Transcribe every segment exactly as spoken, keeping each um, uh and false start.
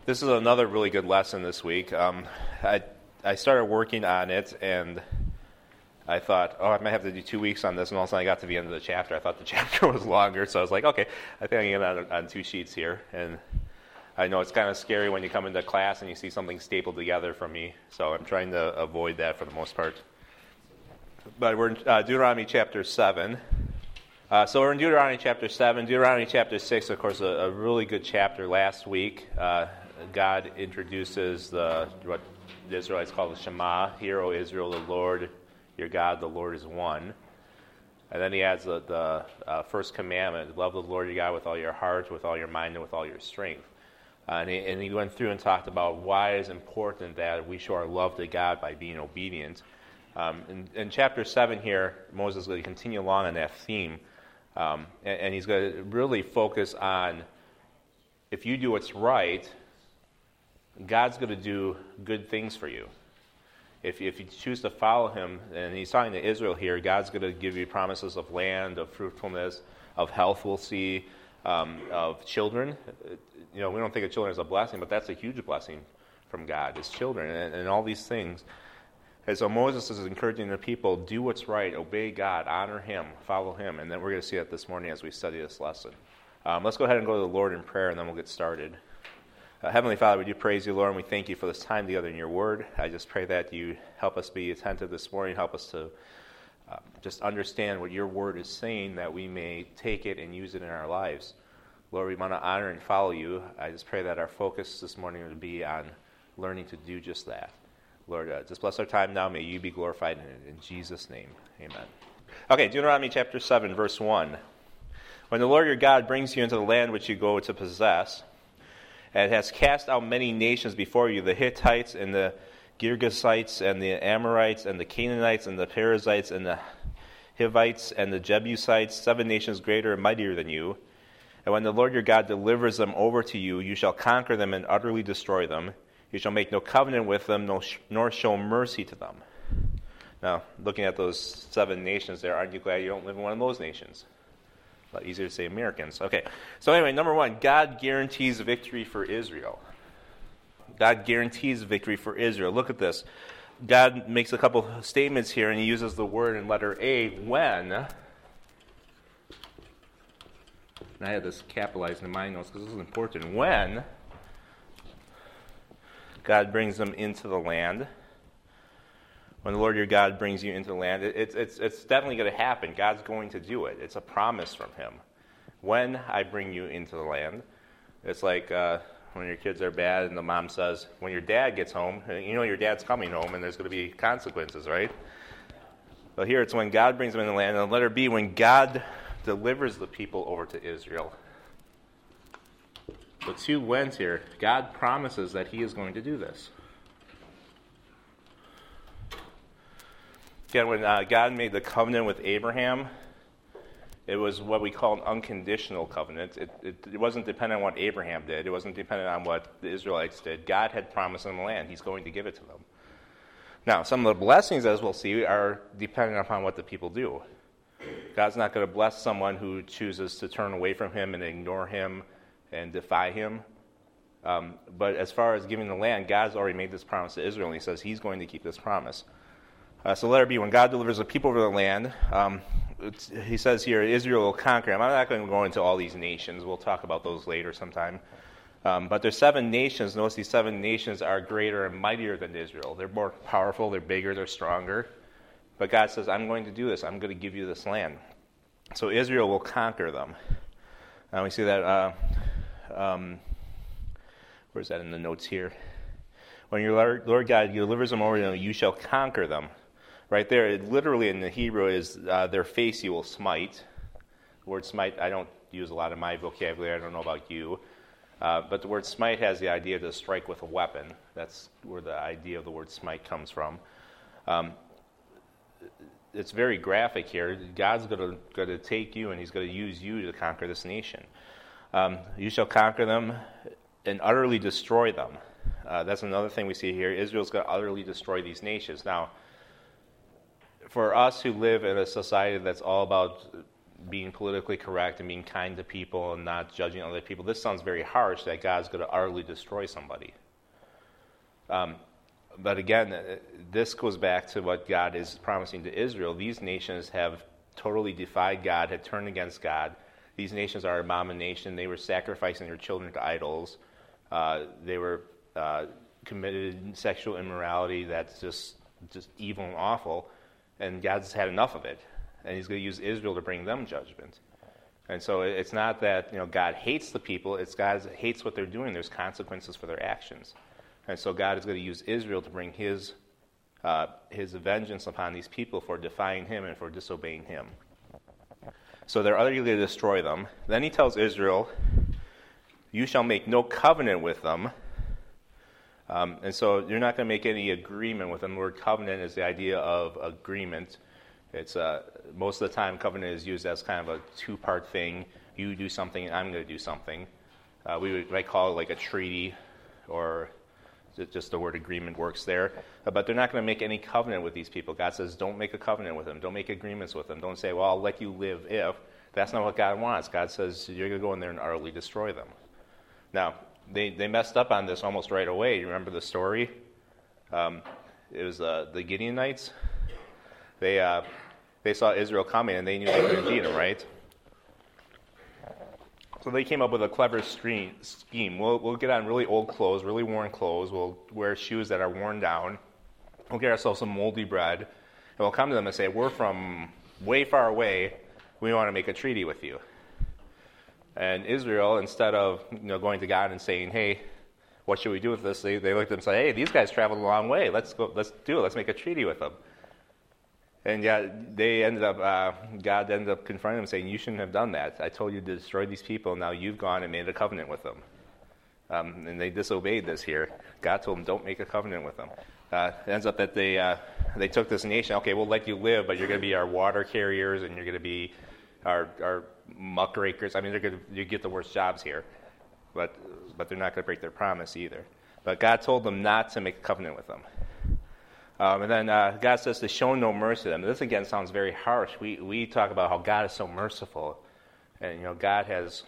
This is another really good lesson this week. Um, I I started working on it, and I thought, oh, I might have to do two weeks on this, and all of a sudden I got to the end of the chapter. I thought the chapter was longer, so I was like, okay, I think I can get on, on two sheets here. And I know it's kind of scary when you come into class and you see something stapled together from me, so I'm trying to avoid that for the most part. But we're in uh, Deuteronomy chapter seven. Uh, so we're in Deuteronomy chapter seven. Deuteronomy chapter six, of course, a, a really good chapter last week. Uh, God introduces the what the Israelites call the Shema. Hear, O Israel, the Lord, your God, the Lord is one. And then he adds the, the uh, first commandment, love the Lord your God with all your heart, with all your mind, and with all your strength. Uh, and, he, and he went through and talked about why it's important that we show our love to God by being obedient. Um, in, in chapter seven here, Moses is going to continue along on that theme. Um, and, and he's going to really focus on if you do what's right, God's going to do good things for you. If, if you choose to follow him, and he's talking to Israel here, God's going to give you promises of land, of fruitfulness, of health, we'll see, um, of children. You know, we don't think of children as a blessing, but that's a huge blessing from God, is children, and, and all these things. And so Moses is encouraging the people, do what's right, obey God, honor him, follow him, and then we're going to see that this morning as we study this lesson. Um, let's go ahead and go to the Lord in prayer, and then we'll get started. Uh, Heavenly Father, we do praise you, Lord, and we thank you for this time together in your word. I just pray that you help us be attentive this morning, help us to uh, just understand what your word is saying, that we may take it and use it in our lives. Lord, we want to honor and follow you. I just pray that our focus this morning would be on learning to do just that. Lord, uh, just bless our time now. May you be glorified in it. In Jesus' name, amen. Okay, Deuteronomy chapter seven, verse one. When the Lord your God brings you into the land which you go to possess, and has cast out many nations before you, the Hittites and the Girgashites and the Amorites and the Canaanites and the Perizzites and the Hivites and the Jebusites, seven nations greater and mightier than you. And when the Lord your God delivers them over to you, you shall conquer them and utterly destroy them. You shall make no covenant with them, nor show mercy to them. Now, looking at those seven nations there, aren't you glad you don't live in one of those nations? A lot easier to say Americans. Okay, so anyway, number one, God guarantees victory for Israel. God guarantees victory for Israel. Look at this. God makes a couple statements here, and he uses the word in letter A, when. And I had this capitalized in my notes because this is important. When God brings them into the land. When the Lord your God brings you into the land, it, it's, it's, it's definitely going to happen. God's going to do it. It's a promise from him. When I bring you into the land, it's like uh, when your kids are bad and the mom says, when your dad gets home, you know your dad's coming home and there's going to be consequences, right? But here it's when God brings them into the land. And letter B, when God delivers the people over to Israel. So two whens here. God promises that he is going to do this. Again, when uh, God made the covenant with Abraham, it was what we call an unconditional covenant. It, it, it wasn't dependent on what Abraham did. It wasn't dependent on what the Israelites did. God had promised them the land. He's going to give it to them. Now, some of the blessings, as we'll see, are dependent upon what the people do. God's not going to bless someone who chooses to turn away from him and ignore him and defy him. Um, but as far as giving the land, God's already made this promise to Israel, and he says he's going to keep this promise. Uh, so letter B, when God delivers the people over the land, um, it's, he says here, Israel will conquer him. I'm not going to go into all these nations. We'll talk about those later sometime. Um, but there's seven nations. Notice these seven nations are greater and mightier than Israel. They're more powerful, they're bigger, they're stronger. But God says, I'm going to do this. I'm going to give you this land. So Israel will conquer them. Now we see that, uh, um, where's that in the notes here? When your Lord, Lord God delivers them over to you, you shall conquer them. Right there, it literally in the Hebrew is uh, their face you will smite. The word smite, I don't use a lot in my vocabulary. I don't know about you. Uh, but the word smite has the idea to strike with a weapon. That's where the idea of the word smite comes from. Um, it's very graphic here. God's going to take you and he's going to use you to conquer this nation. Um, you shall conquer them and utterly destroy them. Uh, that's another thing we see here. Israel's going to utterly destroy these nations. Now, for us who live in a society that's all about being politically correct and being kind to people and not judging other people. This sounds very harsh that God's going to utterly destroy somebody. Um, but again, this goes back to what God is promising to Israel. These nations have totally defied God, had turned against God. These nations are abomination. They were sacrificing their children to idols. Uh, they were uh, committed sexual immorality that's just just evil and awful. And God's had enough of it. And he's going to use Israel to bring them judgment. And so it's not that, you know, God hates the people. It's God hates what they're doing. There's consequences for their actions. And so God is going to use Israel to bring his uh, his vengeance upon these people for defying him and for disobeying him. So they're utterly going to destroy them. Then he tells Israel, you shall make no covenant with them. Um, and so you're not going to make any agreement with them. The word covenant is the idea of agreement. It's uh, most of the time covenant is used as kind of a two-part thing. You do something, and I'm going to do something. Uh, we would might call it like a treaty, or just the word agreement works there. Uh, but they're not going to make any covenant with these people. God says, don't make a covenant with them. Don't make agreements with them. Don't say, well, I'll let you live if. That's not what God wants. God says, you're going to go in there and utterly destroy them. Now, they, they messed up on this almost right away. You remember the story? Um, it was uh, the Gideonites. They uh, they saw Israel coming, and they knew they couldn't beat them, right? So they came up with a clever scheme. We'll, we'll get on really old clothes, really worn clothes. We'll wear shoes that are worn down. We'll get ourselves some moldy bread, and we'll come to them and say, we're from way far away. We want to make a treaty with you. And Israel, instead of you know going to God and saying, hey, what should we do with this? They, they looked at them and said, hey, these guys traveled a long way. Let's go. Let's do it. Let's make a treaty with them. And yet they ended up, uh, God ended up confronting them, saying, you shouldn't have done that. I told you to destroy these people, and now you've gone and made a covenant with them. Um, and they disobeyed this here. God told them, don't make a covenant with them. Uh, it ends up that they uh, they took this nation. Okay, we'll let you live, but you're going to be our water carriers, and you're going to be our our muckrakers. I mean, they're going to you get the worst jobs here, but but they're not going to break their promise either. But God told them not to make a covenant with them. Um, and then uh, God says to show no mercy to them. This again sounds very harsh. We we talk about how God is so merciful, and you know God has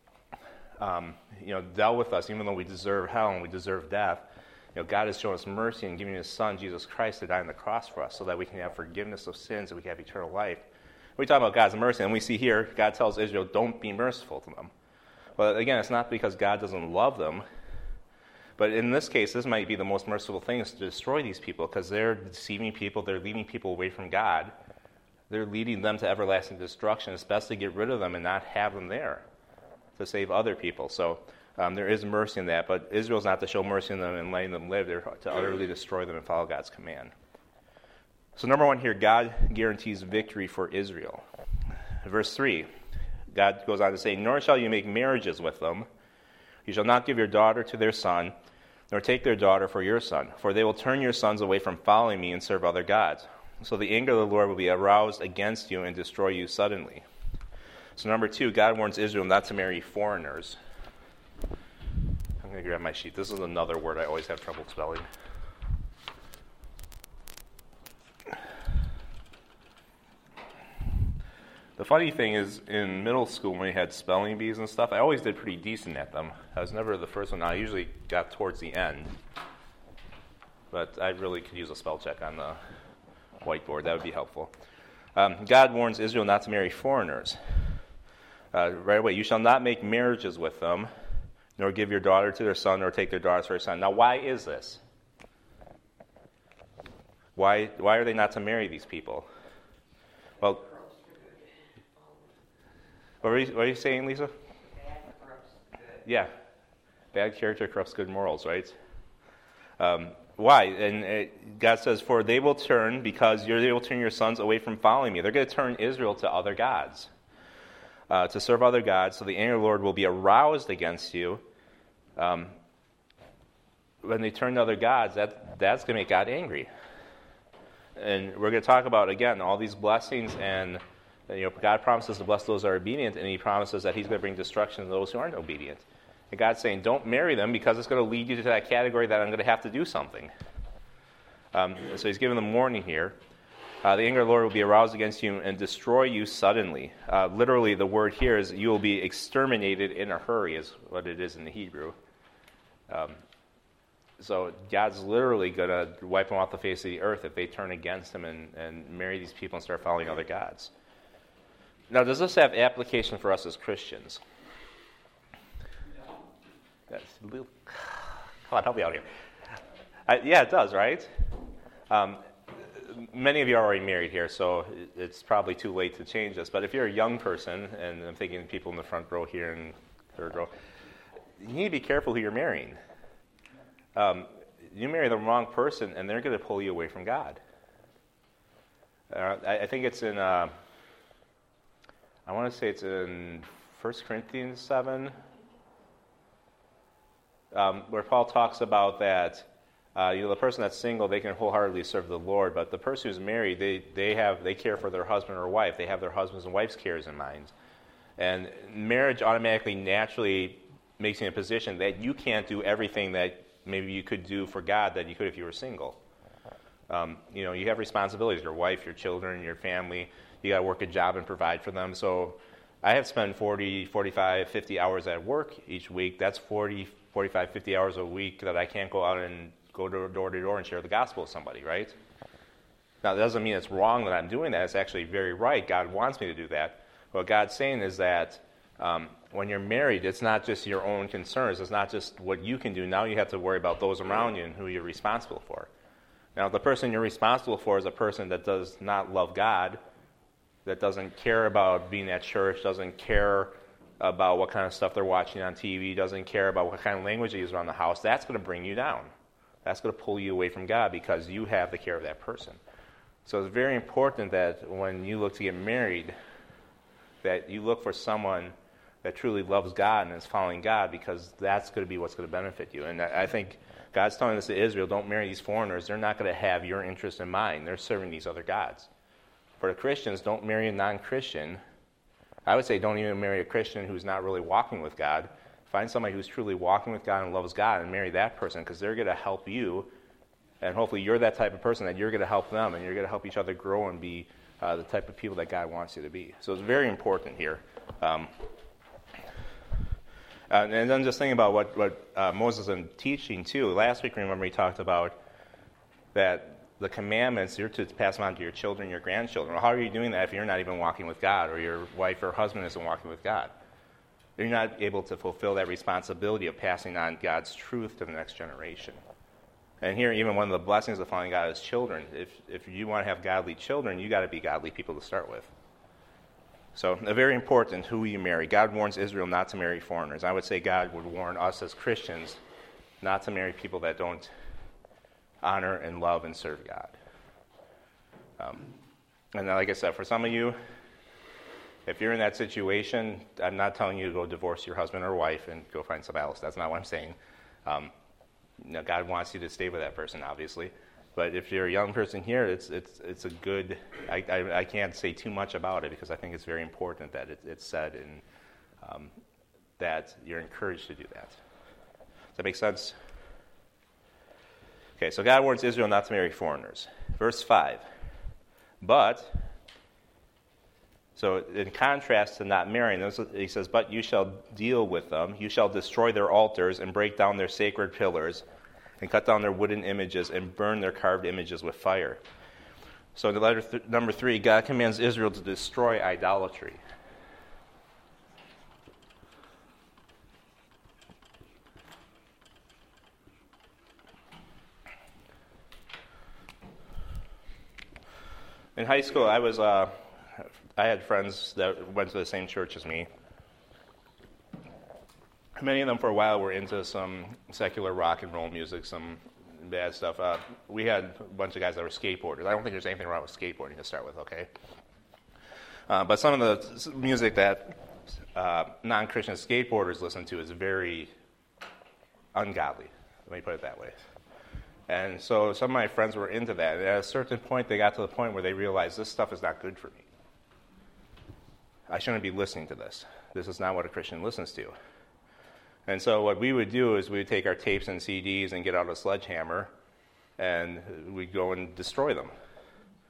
um, you know dealt with us even though we deserve hell and we deserve death. You know God has shown us mercy and giving His Son Jesus Christ to die on the cross for us, so that we can have forgiveness of sins and we can have eternal life. We talk about God's mercy, and we see here God tells Israel, "Don't be merciful to them." But again, it's not because God doesn't love them. But in this case, this might be the most merciful thing is to destroy these people because they're deceiving people. They're leading people away from God. They're leading them to everlasting destruction. It's best to get rid of them and not have them there to save other people. So um, there is mercy in that. But Israel's not to show mercy in them and letting them live. They're to utterly destroy them and follow God's command. So number one here, God guarantees victory for Israel. Verse three, God goes on to say, nor shall you make marriages with them. You shall not give your daughter to their son, nor take their daughter for your son, for they will turn your sons away from following me and serve other gods. So the anger of the Lord will be aroused against you and destroy you suddenly. So number two, God warns Israel not to marry foreigners. I'm going to grab my sheet. This is another word I always have trouble spelling. The funny thing is, in middle school when we had spelling bees and stuff, I always did pretty decent at them. I was never the first one. I usually got towards the end. But I really could use a spell check on the whiteboard. That would be helpful. Um, God warns Israel not to marry foreigners. Uh, right away, you shall not make marriages with them, nor give your daughter to their son, nor take their daughters for their son. Now, why is this? Why, why are they not to marry these people? Well, What were, you, what were you saying, Lisa? Bad corrupts good. Yeah. Bad character corrupts good morals, right? Um, why? And it, God says, for they will turn, because you're, they will turn your sons away from following me. They're going to turn Israel to other gods, uh, to serve other gods, so the anger of the Lord will be aroused against you. Um, when they turn to other gods, that that's going to make God angry. And we're going to talk about, again, all these blessings and You know, God promises to bless those who are obedient, and He promises that He's going to bring destruction to those who aren't obedient. And God's saying, don't marry them because it's going to lead you to that category that I'm going to have to do something. Um, so He's giving them warning here. Uh, the anger of the Lord will be aroused against you and destroy you suddenly. Uh, literally, the word here is you will be exterminated in a hurry, is what it is in the Hebrew. Um, so God's literally going to wipe them off the face of the earth if they turn against him and, and marry these people and start following other gods. Now, does this have application for us as Christians? That's a little, come on, help me out here. I, yeah, it does, right? Um, many of you are already married here, so it's probably too late to change this. But if you're a young person, and I'm thinking people in the front row here and third row, you need to be careful who you're marrying. Um, you marry the wrong person, and they're going to pull you away from God. Uh, I, I think it's in, uh, I want to say it's in First Corinthians seven, um, where Paul talks about that. Uh, you know, the person that's single, they can wholeheartedly serve the Lord, but the person who's married, they, they have they care for their husband or wife. They have their husband's and wife's cares in mind. And marriage automatically, naturally makes you in a position that you can't do everything that maybe you could do for God that you could if you were single. Um, you know, you have responsibilities, your wife, your children, your family. You got to work a job and provide for them. So I have spent forty, forty-five, fifty hours at work each week. That's forty, forty-five, fifty hours a week that I can't go out and go door to door and share the gospel with somebody, right? Now, that doesn't mean it's wrong that I'm doing that. It's actually very right. God wants me to do that. What God's saying is that um, when you're married, it's not just your own concerns. It's not just what you can do. Now you have to worry about those around you and who you're responsible for. Now, the person you're responsible for is a person that does not love God, that doesn't care about being at church, doesn't care about what kind of stuff they're watching on T V, doesn't care about what kind of language they use around the house. That's going to bring you down. That's going to pull you away from God because you have the care of that person. So it's very important that when you look to get married, that you look for someone that truly loves God and is following God, because that's going to be what's going to benefit you. And I think God's telling us to Israel, don't marry these foreigners. They're not going to have your interest in mind. They're serving these other gods. For the Christians, don't marry a non-Christian. I would say don't even marry a Christian who's not really walking with God. Find somebody who's truly walking with God and loves God and marry that person, because they're going to help you. And hopefully you're that type of person that you're going to help them, and you're going to help each other grow and be uh, the type of people that God wants you to be. So it's very important here. Um, uh, and then just thinking about what, what uh, Moses is teaching too. Last week, remember, he talked about that the commandments, you're to pass them on to your children, your grandchildren. Well, how are you doing that if you're not even walking with God, or your wife or husband isn't walking with God? You're not able to fulfill that responsibility of passing on God's truth to the next generation. And here, even one of the blessings of following God is children. If if you want to have godly children, you got to be godly people to start with. So, uh, very important who you marry. God warns Israel not to marry foreigners. I would say God would warn us as Christians not to marry people that don't honor and love and serve God. Um, and like I said, for some of you, if you're in that situation, I'm not telling you to go divorce your husband or wife and go find somebody else. That's not what I'm saying. Um, you know, God wants you to stay with that person, obviously. But if you're a young person here, it's it's it's a good. I, I, I can't say too much about it because I think it's very important that it, it's said and um, that you're encouraged to do that. Does that make sense? Okay, so God warns Israel not to marry foreigners. Verse five. But, so in contrast to not marrying them, he says, but you shall deal with them. You shall destroy their altars and break down their sacred pillars and cut down their wooden images and burn their carved images with fire. So in the letter th- number three, God commands Israel to destroy idolatry. In high school, I was uh, I had friends that went to the same church as me. Many of them, for a while, were into some secular rock and roll music, some bad stuff. Uh, we had a bunch of guys that were skateboarders. I don't think there's anything wrong with skateboarding to start with, okay? Uh, but some of the music that uh, non-Christian skateboarders listen to is very ungodly. Let me put it that way. And so some of my friends were into that. And at a certain point, they got to the point where they realized this stuff is not good for me. I shouldn't be listening to this. This is not what a Christian listens to. And so what we would do is we would take our tapes and C Ds and get out a sledgehammer, and we'd go and destroy them.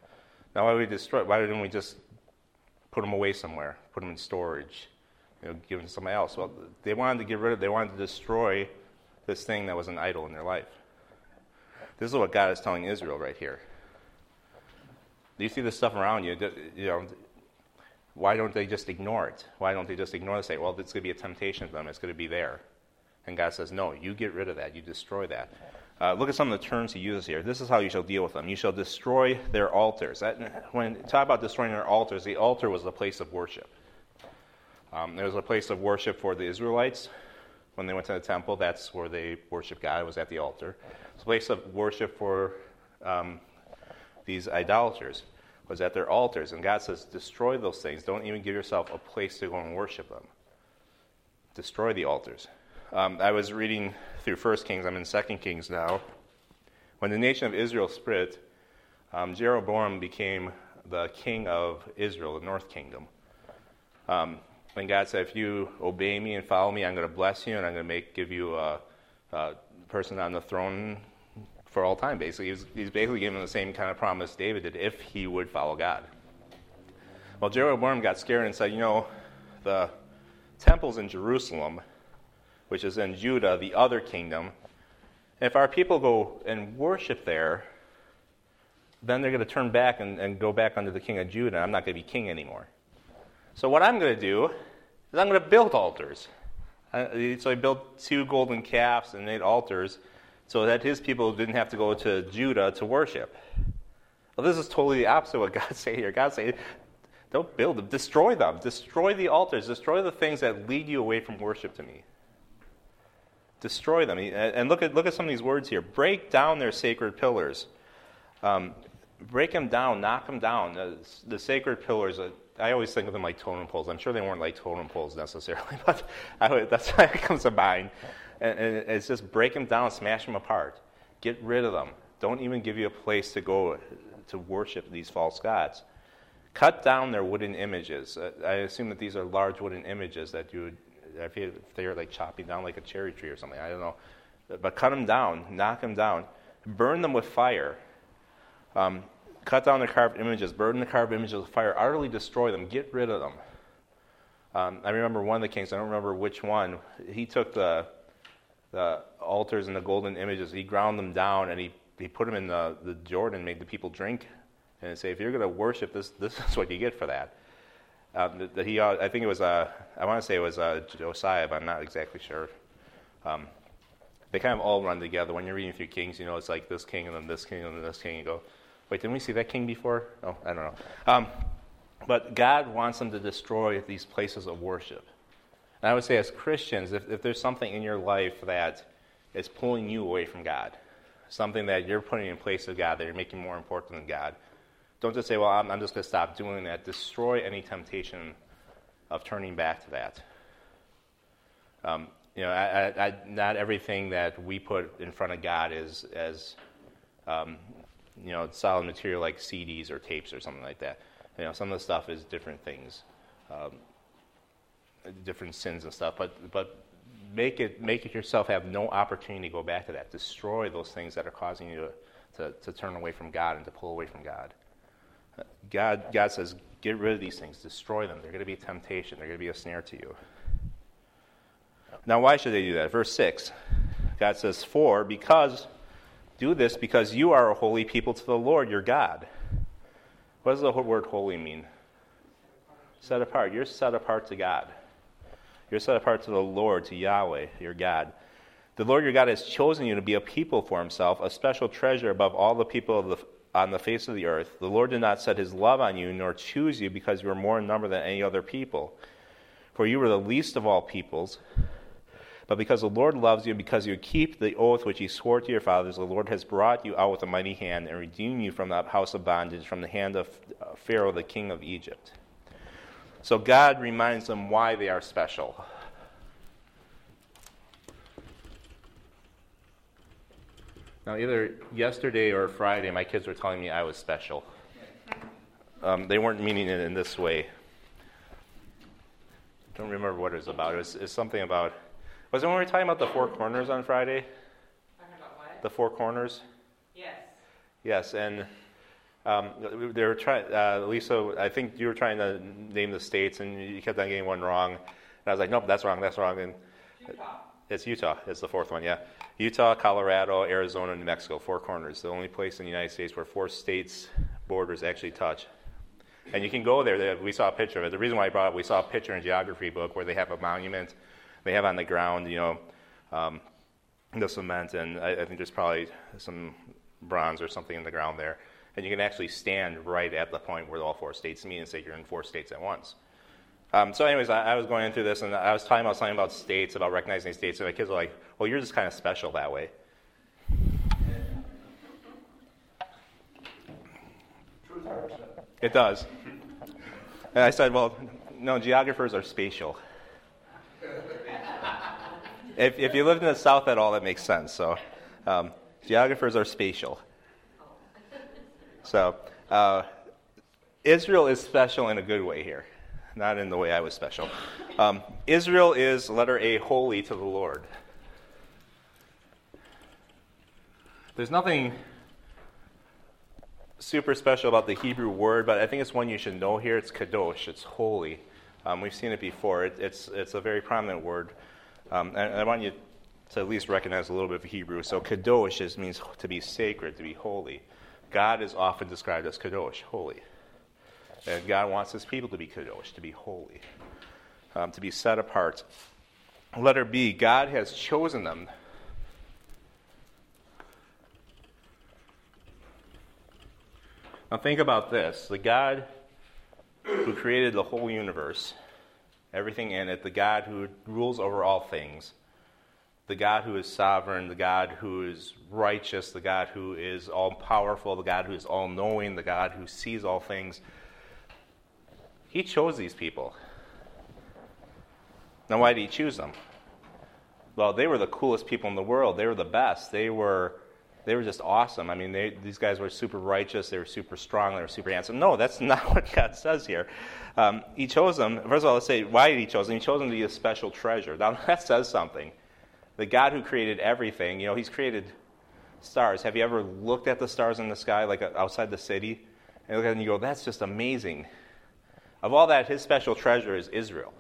Now, why would we destroy? Why didn't we just put them away somewhere, put them in storage, you know, give them to somebody else? Well, they wanted to get rid of. They wanted to destroy this thing that was an idol in their life. This is what God is telling Israel right here. Do you see this stuff around you? You know, why don't they just ignore it? Why don't they just ignore it and say, well, it's going to be a temptation to them. It's going to be there. And God says, no, you get rid of that. You destroy that. Uh, look at some of the terms he uses here. This is how you shall deal with them. You shall destroy their altars. That, when you talk about destroying their altars, the altar was a place of worship. Um, there was a place of worship for the Israelites. When they went to the temple, that's where they worshiped God. It was at the altar. It's a place of worship for um, these idolaters. Was at their altars. And God says, destroy those things. Don't even give yourself a place to go and worship them. Destroy the altars. Um, I was reading through First Kings. I'm in Second Kings now. When the nation of Israel split, um, Jeroboam became the king of Israel, the north kingdom. Um, and God said, if you obey me and follow me, I'm going to bless you, and I'm going to make give you a, a person on the throne for all time, basically. He's, he's basically giving the same kind of promise David did if he would follow God. Well, Jeroboam got scared and said, you know, the temple's in Jerusalem, which is in Judah, the other kingdom. If our people go and worship there, then they're going to turn back and, and go back under the king of Judah, and I'm not going to be king anymore. So what I'm going to do is I'm going to build altars. Uh, so he built two golden calves and made altars so that his people didn't have to go to Judah to worship. Well, this is totally the opposite of what God's saying here. God's saying, don't build them, destroy them. Destroy the altars. Destroy the things that lead you away from worship to me. Destroy them. And look at look at some of these words here. Break down their sacred pillars. Um, break them down, knock them down. The, the sacred pillars, uh, I always think of them like totem poles. I'm sure they weren't like totem poles necessarily, but I, that's how it comes to mind. And, and it's just break them down, smash them apart. Get rid of them. Don't even give you a place to go to worship these false gods. Cut down their wooden images. Uh, I assume that these are large wooden images that you would, if, you, if they were like chopping down like a cherry tree or something, I don't know. But cut them down, knock them down. Burn them with fire. Um, cut down the carved images, burn the carved images with fire, utterly destroy them, get rid of them. Um, I remember one of the kings, I don't remember which one, he took the the altars and the golden images, he ground them down, and he, he put them in the, the Jordan, made the people drink, and say, if you're going to worship this, this is what you get for that. Um, that, that he, uh, I think it was, uh, I want to say it was uh, Josiah, but I'm not exactly sure. Um, they kind of all run together. When you're reading through Kings, you know, it's like this king and then this king and then this king. You go, wait, didn't we see that king before? Oh, I don't know. Um, but God wants them to destroy these places of worship. And I would say as Christians, if, if there's something in your life that is pulling you away from God, something that you're putting in place of God, that you're making more important than God, don't just say, well, I'm, I'm just going to stop doing that. Destroy any temptation of turning back to that. Um, you know, I, I, I, not everything that we put in front of God is as, um, you know, solid material like C Ds or tapes or something like that. You know, some of the stuff is different things, um, different sins and stuff. But but make it make it yourself have no opportunity to go back to that. Destroy those things that are causing you to, to, to turn away from God and to pull away from God. God God says, get rid of these things, destroy them. They're going to be a temptation. They're going to be a snare to you. Now, why should they do that? Verse six, God says, for, because, do this because you are a holy people to the Lord your God. What does the word holy mean? Set apart. You're set apart to God. You're set apart to the Lord, to Yahweh, your God. The Lord your God has chosen you to be a people for himself, a special treasure above all the people of the, on the face of the earth. The Lord did not set his love on you, nor choose you because you were more in number than any other people. For you were the least of all peoples. But because the Lord loves you, because you keep the oath which he swore to your fathers, the Lord has brought you out with a mighty hand and redeemed you from the house of bondage, from the hand of Pharaoh, the king of Egypt. So God reminds them why they are special. Now, either yesterday or Friday, my kids were telling me I was special. Um, they weren't meaning it in this way. I don't remember what it was about. It was, it was something about... Was it when we were talking about the four corners on Friday? Talking about what? The four corners? Yes. Yes, and Um, they were trying, uh, Lisa, I think you were trying to name the states, and you kept on getting one wrong. And I was like, nope, that's wrong, that's wrong. And Utah. It's Utah. It's the fourth one, yeah. Utah, Colorado, Arizona, New Mexico, four corners. The only place in the United States where four states' borders actually touch. And you can go there. We saw a picture of it. The reason why I brought it, we saw a picture in a geography book where they have a monument. They have on the ground, you know, um, the cement, and I, I think there's probably some bronze or something in the ground there. And you can actually stand right at the point where all four states meet and say you're in four states at once. Um, so anyways, I, I was going through this, and I was talking about something about states, about recognizing states, and my kids were like, well, you're just kind of special that way. It does. And I said, well, no, geographers are spatial. if, if you lived in the South at all, that makes sense. So um, geographers are spatial. So uh, Israel is special in a good way here. Not in the way I was special. Um, Israel is, letter A, holy to the Lord. There's nothing super special about the Hebrew word, but I think it's one you should know here. It's kadosh. It's holy. Um, we've seen it before. It, it's it's a very prominent word. Um, and I want you to at least recognize a little bit of Hebrew. So kadosh is, means to be sacred, to be holy. God is often described as kadosh, holy. And God wants his people to be kadosh, to be holy, um, to be set apart. Letter B, God has chosen them. Now think about this. The God who created the whole universe, everything in it, the God who rules over all things, the God who is sovereign, the God who is righteous, the God who is all-powerful, the God who is all-knowing, the God who sees all things, he chose these people. Now, why did he choose them? Well, they were the coolest people in the world. They were the best. They were they were just awesome. I mean, they, these guys were super righteous. They were super strong. They were super handsome. No, that's not what God says here. Um, he chose them. First of all, let's say, why did he choose them? He chose them to be a special treasure. Now, that says something. The God who created everything, you know, he's created stars. Have you ever looked at the stars in the sky, like outside the city? And you look at it and you go, that's just amazing. Of all that, his special treasure is Israel.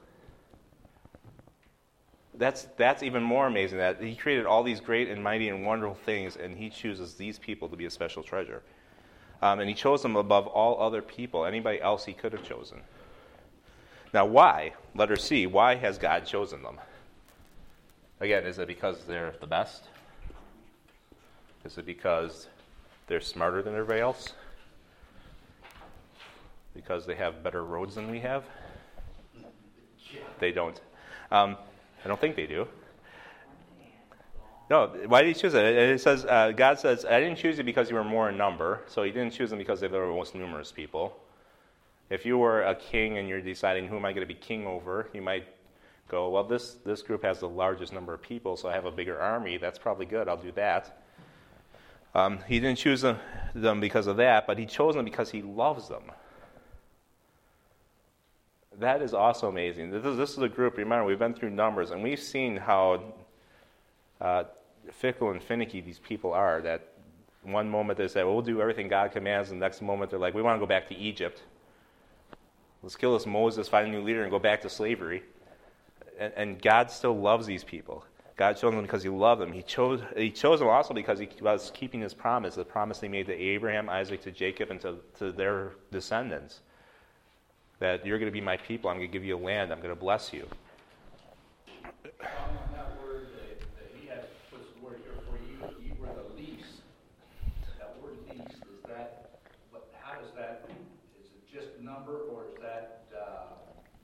That's that's even more amazing, that he created all these great and mighty and wonderful things, and he chooses these people to be a special treasure. Um, and he chose them above all other people, anybody else he could have chosen. Now, why? Letter C, why has God chosen them? Again, is it because they're the best? Is it because they're smarter than everybody else? Because they have better roads than we have? They don't. Um, I don't think they do. No, why did he choose it? It says, uh, God says, I didn't choose you because you were more in number, so he didn't choose them because they were the most numerous people. If you were a king and you're deciding who am I going to be king over, you might go, well, this, this group has the largest number of people, so I have a bigger army. That's probably good. I'll do that. Um, he didn't choose them, them because of that, but he chose them because he loves them. That is also amazing. This is, this is a group, remember, we've been through numbers, and we've seen how uh, fickle and finicky these people are. That one moment they say, well, we'll do everything God commands, and the next moment they're like, we want to go back to Egypt. Let's kill this Moses, find a new leader, and go back to slavery. And, and God still loves these people. God chose them because he loved them. He chose, he chose them also because he was keeping his promise, the promise he made to Abraham, Isaac, to Jacob, and to, to their descendants. That you're going to be my people. I'm going to give you a land. I'm going to bless you. On that word that, that he had puts the word here for you, you were the least. That word least, is that, what, how does that, is it just a number, or is that, uh,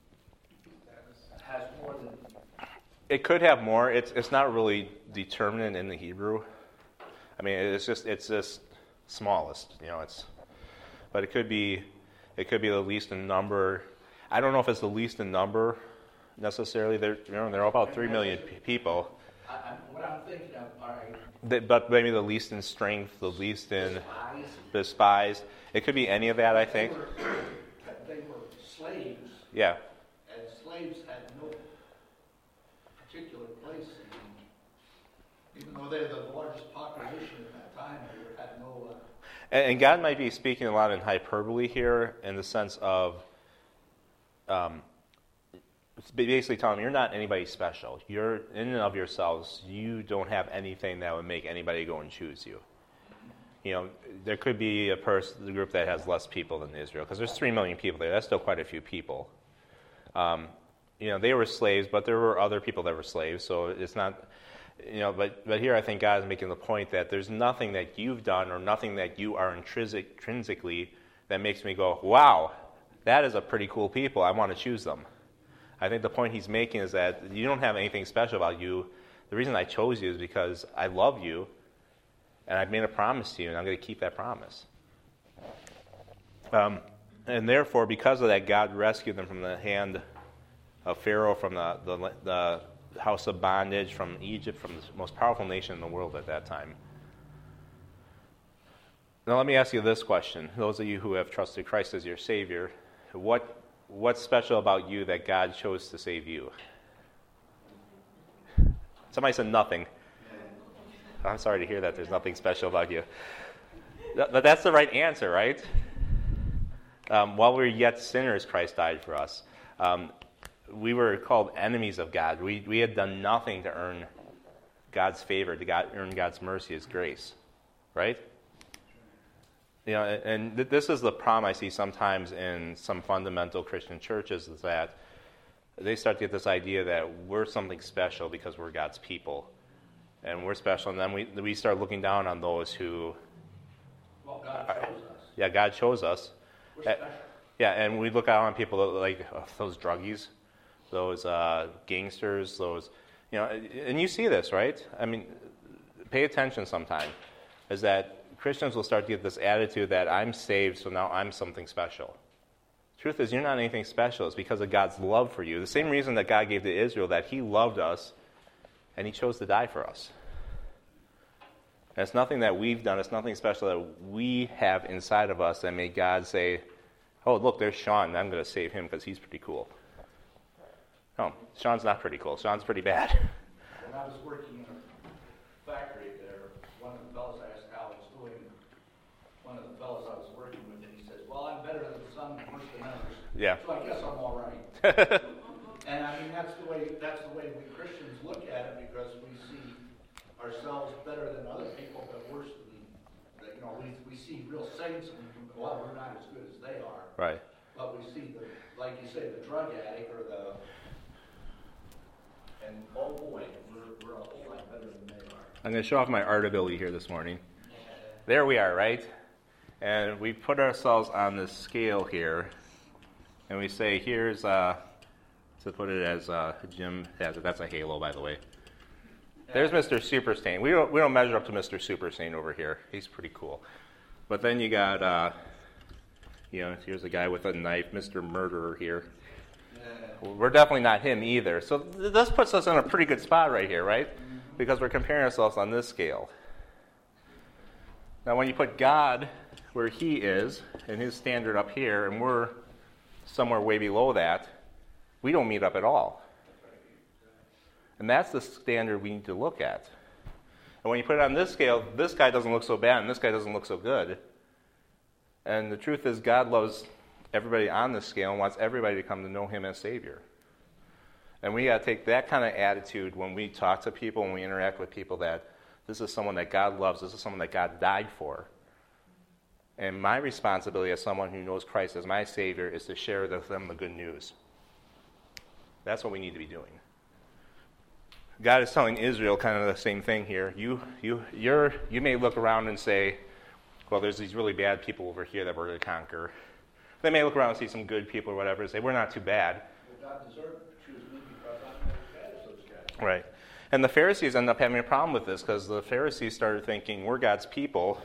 has more than... It could have more. It's it's not really determinate in the Hebrew. I mean, it's just it's just smallest. You know, it's, but it could be. It could be the least in number. I don't know if it's the least in number necessarily. They're, you know, they're about three million p- people. I, I, what I'm thinking of, all right. They, but maybe the least in strength, the least in Despised. despised. It could be any of that, I think. They were, they were slaves, Yeah. and slaves had no particular place. In, even though they're the largest population at that time, they had no... Uh, And, and God might be speaking a lot in hyperbole here in the sense of um, basically telling them you're not anybody special. You're in and of yourselves. You don't have anything that would make anybody go and choose you. You know, there could be a person, a group that has less people than Israel, because there's three million people there. That's still quite a few people. Um, you know, they were slaves, but there were other people that were slaves, so it's not, you know, but, but here I think God is making the point that there's nothing that you've done or nothing that you are intrinsic, intrinsically that makes me go, wow, that is a pretty cool people. I want to choose them. I think the point he's making is that you don't have anything special about you. The reason I chose you is because I love you, and I've made a promise to you, and I'm going to keep that promise. Um, and therefore, because of that, God rescued them from the hand of Pharaoh, from the, the, the house of bondage, from Egypt, from the most powerful nation in the world at that time. Now let me ask you this question. Those of you who have trusted Christ as your Savior, what what's special about you that God chose to save you? Somebody said nothing. I'm sorry to hear that there's nothing special about you. But that's the right answer, right? Um, while we were yet sinners, Christ died for us. Um, we were called enemies of God. We we had done nothing to earn God's favor, to God, earn God's mercy, His grace, right? You know, and th- this is the problem I see sometimes in some fundamental Christian churches, is that they start to get this idea that we're something special because we're God's people, and we're special, and then we we start looking down on those who. Well, God chose us. Yeah, God chose us. We're special. Yeah, and we look out on people like oh, those druggies, those uh, gangsters, those, you know, and you see this, right? I mean, pay attention sometime, is that Christians will start to get this attitude that I'm saved, so now I'm something special. Truth is, you're not anything special. It's because of God's love for you. The same reason that God gave to Israel, that He loved us, and He chose to die for us. And it's nothing that we've done. It's nothing special that we have inside of us that made God say, oh, look, there's Sean, and I'm going to save him because he's pretty cool. No, Sean's not pretty cool. Sean's pretty bad. When I was working in a factory there, one of the fellows asked how I was doing. One of the fellows I was working with, and he says, well, I'm better than some, worse than others. Yeah. So I guess I'm all right. And I mean, that's the way that's the way we Christians look at it, because we see ourselves better than other people, but worse than, you know, we, we see real saints, and we can go, well, we're not as good as they are. Right. But we see, the, like you say, the drug addict or the, and oh boy, we're, we're a whole lot better than they are. I'm going to show off my art ability here this morning. There we are, right? And we put ourselves on this scale here, and we say, here's, uh, to put it as uh, Jim has it, that's a halo, by the way. There's Mister Superstain. We don't we don't measure up to Mister Superstain over here. He's pretty cool. But then you got, uh, you know, here's a guy with a knife, Mister Murderer here. We're definitely not him either. So th- this puts us in a pretty good spot right here, right? Because we're comparing ourselves on this scale. Now when you put God where He is, and His standard up here, and we're somewhere way below that, we don't meet up at all. And that's the standard we need to look at. And when you put it on this scale, this guy doesn't look so bad and this guy doesn't look so good. And the truth is, God loves everybody on this scale and wants everybody to come to know Him as Savior. And we got to take that kind of attitude when we talk to people, when we interact with people, that this is someone that God loves, this is someone that God died for. And my responsibility as someone who knows Christ as my Savior is to share with them the good news. That's what we need to be doing. God is telling Israel kind of the same thing here. You, you, you're, you may look around and say, well, there's these really bad people over here that we're going to conquer. They may look around and see some good people or whatever and say, we're not too bad. Well, God deserved to choose me because I'm not as bad as those guys. Right. And the Pharisees end up having a problem with this, because the Pharisees started thinking, we're God's people.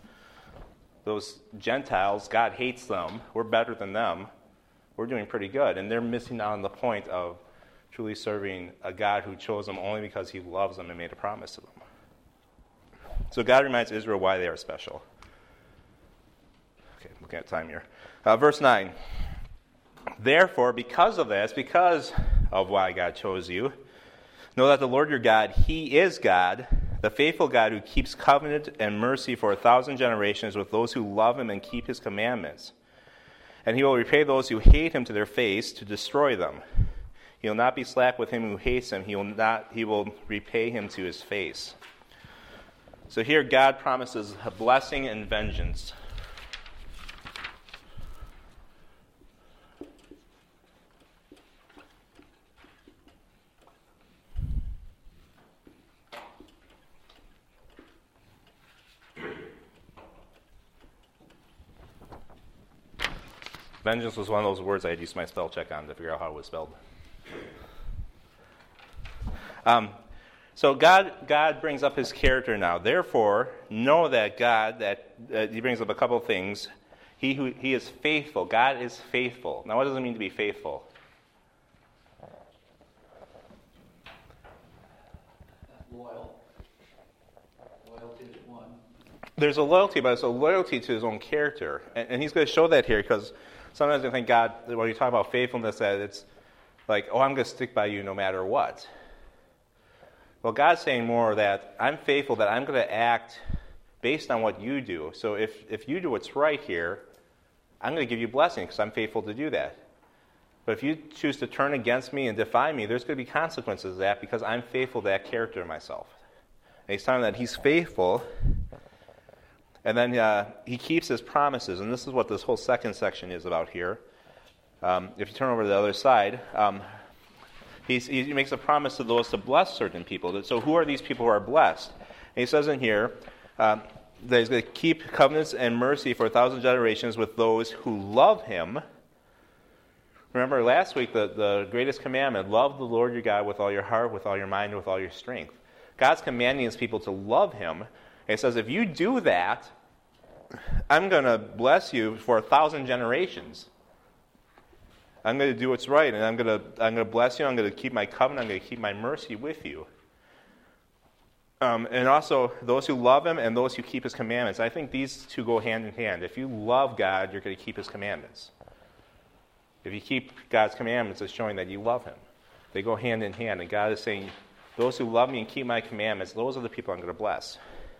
Those Gentiles, God hates them. We're better than them. We're doing pretty good. And they're missing out on the point of truly serving a God who chose them only because He loves them and made a promise to them. So God reminds Israel why they are special. Okay, looking at time here. Uh, verse nine. Therefore, because of this, because of why God chose you, know that the Lord your God, He is God, the faithful God who keeps covenant and mercy for a thousand generations with those who love him and keep his commandments. And he will repay those who hate him to their face to destroy them. He will not be slack with him who hates him. He will not. He will repay him to his face. So here God promises a blessing and vengeance. Vengeance was one of those words I had used my spell check on to figure out how it was spelled. Um, so God, God brings up his character now. Therefore, know that God, that uh, he brings up a couple of things. He who he is faithful. God is faithful. Now, what does it mean to be faithful? Loyal. Loyalty is one. There's a loyalty, but it's a loyalty to his own character. And, and he's going to show that here because sometimes I think God, when you talk about faithfulness, that it's like, oh, I'm going to stick by you no matter what. Well, God's saying more that I'm faithful, that I'm going to act based on what you do. So if, if you do what's right here, I'm going to give you blessing because I'm faithful to do that. But if you choose to turn against me and defy me, there's going to be consequences of that because I'm faithful to that character in myself. And he's telling that he's faithful. And then uh, he keeps his promises, and this is what this whole second section is about here. Um, if you turn over to the other side, um, he's, he makes a promise to those to bless certain people. So who are these people who are blessed? And he says in here um, that he's going to keep covenants and mercy for a thousand generations with those who love him. Remember last week, the, the greatest commandment, love the Lord your God with all your heart, with all your mind, and with all your strength. God's commanding his people to love him. And he says, if you do that, I'm going to bless you for a thousand generations. I'm going to do what's right, and I'm going to I'm going to bless you. I'm going to keep my covenant. I'm going to keep my mercy with you. Um, and also, those who love him and those who keep his commandments. I think these two go hand in hand. If you love God, you're going to keep his commandments. If you keep God's commandments, it's showing that you love him. They go hand in hand, and God is saying, those who love me and keep my commandments, those are the people I'm going to bless.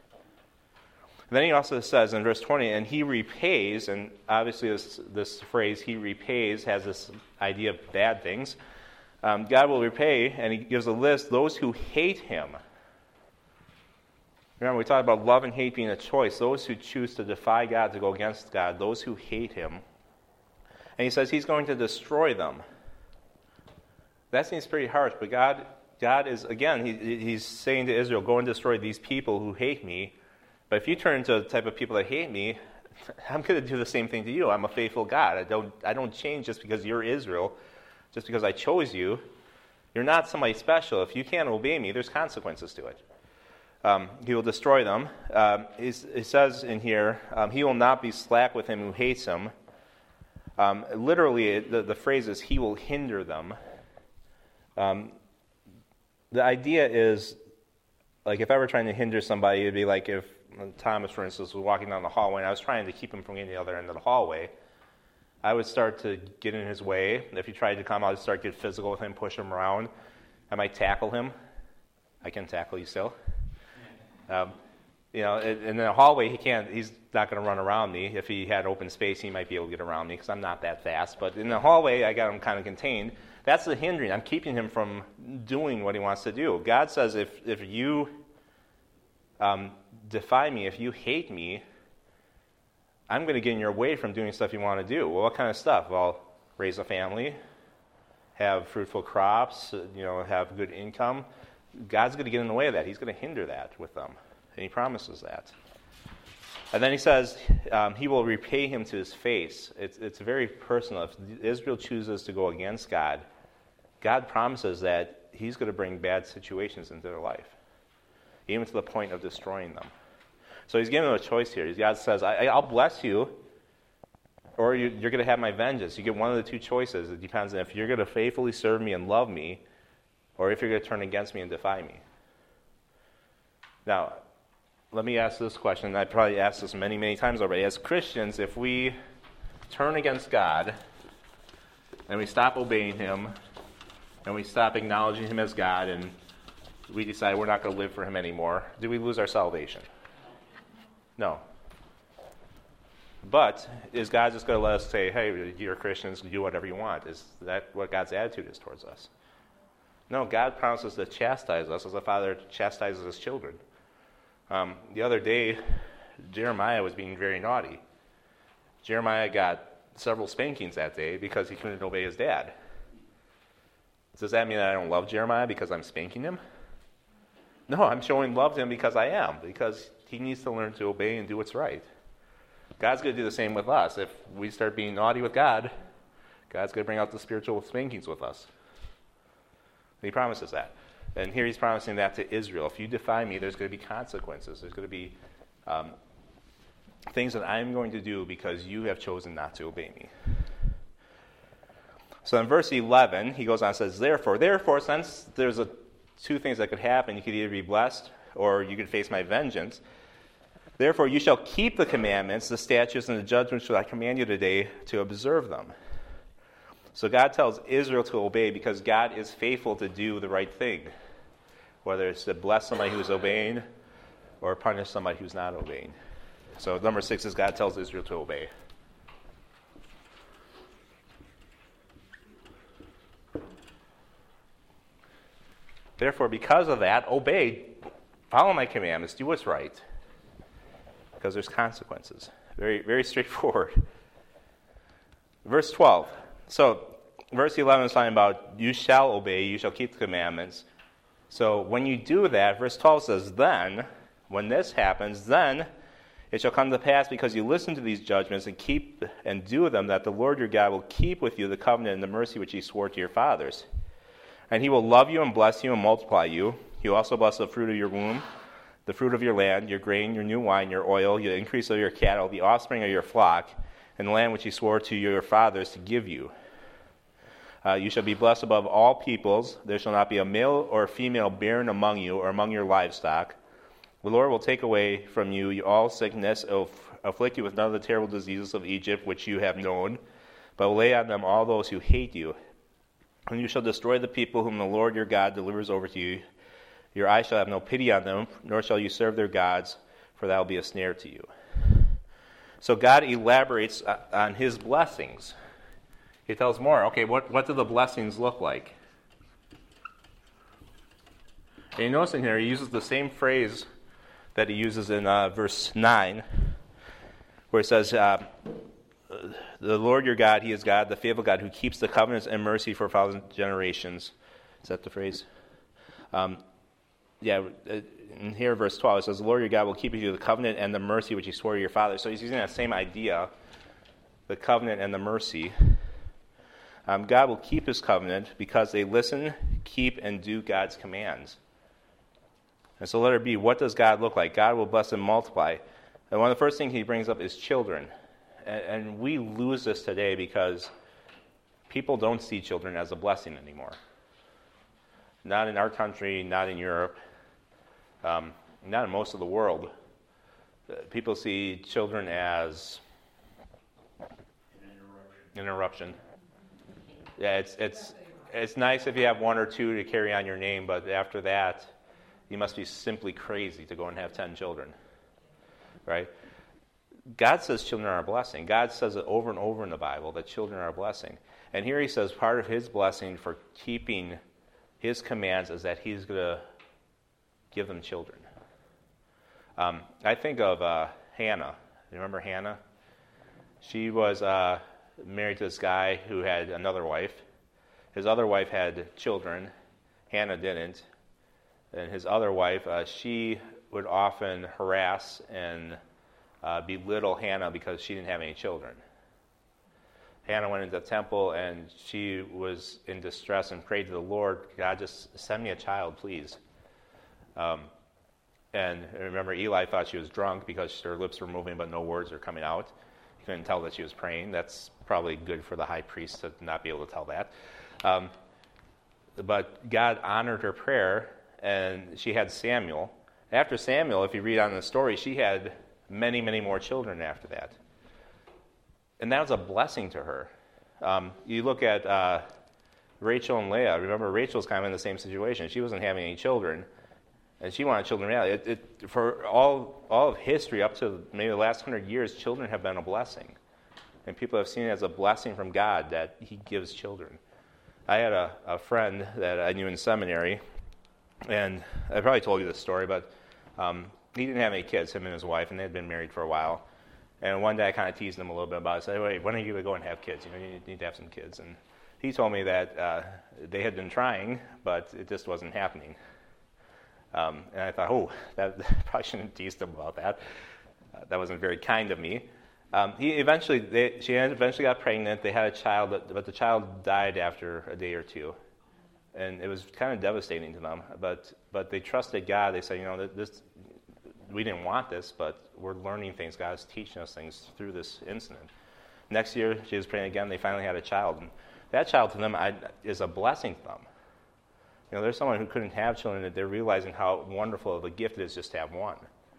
And then he also says in verse twenty, and he repays, and obviously this, this phrase, he repays, has this idea of bad things. Um, God will repay, and he gives a list, those who hate him. Remember, we talked about love and hate being a choice. Those who choose to defy God, to go against God, those who hate him. And he says he's going to destroy them. That seems pretty harsh, but God, God is, again, he, he's saying to Israel, go and destroy these people who hate me. But if you turn into the type of people that hate me, I'm going to do the same thing to you. I'm a faithful God. I don't I don't change just because you're Israel, just because I chose you. You're not somebody special. If you can't obey me, there's consequences to it. Um, he will destroy them. Um, it says in here, um, he will not be slack with him who hates him. Um, literally, the, the phrase is, he will hinder them. Um, the idea is, like if I were trying to hinder somebody, it'd be like if Thomas, for instance, was walking down the hallway and I was trying to keep him from getting to the other end of the hallway. I would start to get in his way. If he tried to come, I would start to get physical with him, push him around. I might tackle him. I can tackle you still. Um, you know, in the hallway, he can't. He's not going to run around me. If he had open space, he might be able to get around me because I'm not that fast. But in the hallway, I got him kind of contained. That's the hindering. I'm keeping him from doing what he wants to do. God says, if if you um, defy me, if you hate me, I'm going to get in your way from doing stuff you want to do. Well, what kind of stuff? Well, raise a family, have fruitful crops, you know, have good income. God's going to get in the way of that. He's going to hinder that with them. And he promises that. And then he says um, he will repay him to his face. It's, it's very personal. If Israel chooses to go against God, God promises that he's going to bring bad situations into their life, even to the point of destroying them. So he's giving them a choice here. God says, I, I'll bless you, or you, you're going to have my vengeance. You get one of the two choices. It depends on if you're going to faithfully serve me and love me, or if you're going to turn against me and defy me. Now, let me ask this question. I've probably asked this many, many times already. As Christians, if we turn against God, and we stop obeying him, and we stop acknowledging him as God, and we decide we're not going to live for him anymore, do we lose our salvation? No. But is God just going to let us say, hey, you're Christians, do whatever you want? Is that what God's attitude is towards us? No, God promises to chastise us as a father chastises his children. Um, the other day, Jeremiah was being very naughty. Jeremiah got several spankings that day because he couldn't obey his dad. Does that mean that I don't love Jeremiah because I'm spanking him? No, I'm showing love to him because I am, because he needs to learn to obey and do what's right. God's going to do the same with us. If we start being naughty with God, God's going to bring out the spiritual spankings with us. And he promises that. And here he's promising that to Israel. If you defy me, there's going to be consequences. There's going to be um, things that I'm going to do because you have chosen not to obey me. So in verse eleven, he goes on and says, Therefore, therefore, since there's a, two things that could happen, you could either be blessed or you could face my vengeance. Therefore, you shall keep the commandments, the statutes, and the judgments which I command you today to observe them. So God tells Israel to obey because God is faithful to do the right thing, whether it's to bless somebody who's obeying or punish somebody who's not obeying. So number six is God tells Israel to obey. Therefore, because of that, obey, follow my commandments, do what's right, because there's consequences. Very, very straightforward. Verse twelve. So, verse eleven is talking about, you shall obey, you shall keep the commandments. So, when you do that, verse twelve says, then, when this happens, then it shall come to pass, because you listen to these judgments and keep and do them, that the Lord your God will keep with you the covenant and the mercy which he swore to your fathers. And he will love you and bless you and multiply you. He will also bless the fruit of your womb, the fruit of your land, your grain, your new wine, your oil, the increase of your cattle, the offspring of your flock, and the land which he swore to your fathers to give you. Uh, you shall be blessed above all peoples. There shall not be a male or a female barren among you or among your livestock. The Lord will take away from you all sickness, will afflict you with none of the terrible diseases of Egypt which you have known, but will lay on them all those who hate you. And you shall destroy the people whom the Lord your God delivers over to you. Your eyes shall have no pity on them, nor shall you serve their gods, for that will be a snare to you. So God elaborates on his blessings. He tells more. Okay, what, what do the blessings look like? And you notice in here, he uses the same phrase that he uses in uh, verse nine, where it says, uh, the Lord your God, he is God, the faithful God, who keeps the covenants and mercy for a thousand generations. Is that the phrase? Um, yeah, in here, verse twelve, it says, the Lord your God will keep you the covenant and the mercy which he swore to your fathers. So he's using that same idea, the covenant and the mercy. Um, God will keep his covenant because they listen, keep, and do God's commands. And so letter B, what does God look like? God will bless and multiply. And one of the first things he brings up is children. And, and we lose this today because people don't see children as a blessing anymore. Not in our country, not in Europe, um, not in most of the world. Uh, people see children as an interruption. interruption. Yeah, it's it's it's nice if you have one or two to carry on your name, but after that, you must be simply crazy to go and have ten children, right? God says children are a blessing. God says it over and over in the Bible that children are a blessing. And here he says part of his blessing for keeping his commands is that he's going to give them children. Um, I think of uh, Hannah. You remember Hannah? She was uh, married to this guy who had another wife. His other wife had children. Hannah didn't. And his other wife, uh, she would often harass and uh, belittle Hannah because she didn't have any children. Hannah went into the temple and she was in distress and prayed to the Lord, God, just send me a child, please. Um, and remember, Eli thought she was drunk because her lips were moving but no words were coming out. He couldn't tell that she was praying. That's probably good for the high priest to not be able to tell that. Um, but God honored her prayer, and she had Samuel. After Samuel, if you read on the story, she had many, many more children after that. And that was a blessing to her. Um, you look at uh, Rachel and Leah. Remember, Rachel's kind of in the same situation. She wasn't having any children, And she wanted children. Yeah, it, it, for all all of history, up to maybe the last hundred years, children have been a blessing. And people have seen it as a blessing from God that he gives children. I had a, a friend that I knew in seminary, and I probably told you this story, but um, he didn't have any kids, him and his wife, and they had been married for a while. And one day I kind of teased him a little bit about it. I said, wait, when are you going to go and have kids? You know, you need to have some kids. And he told me that uh, they had been trying, but it just wasn't happening. Um, and I thought, oh, that, I probably shouldn't have teased him about that. Uh, that wasn't very kind of me. Um, he eventually, they, she eventually got pregnant. They had a child, but, but the child died after a day or two, and it was kind of devastating to them. But but they trusted God. They said, you know, this we didn't want this, but we're learning things. God is teaching us things through this incident. Next year, she was pregnant again. They finally had a child, and that child to them I, is a blessing to them. You know, there's someone who couldn't have children, that they're realizing how wonderful of a gift it is just to have one.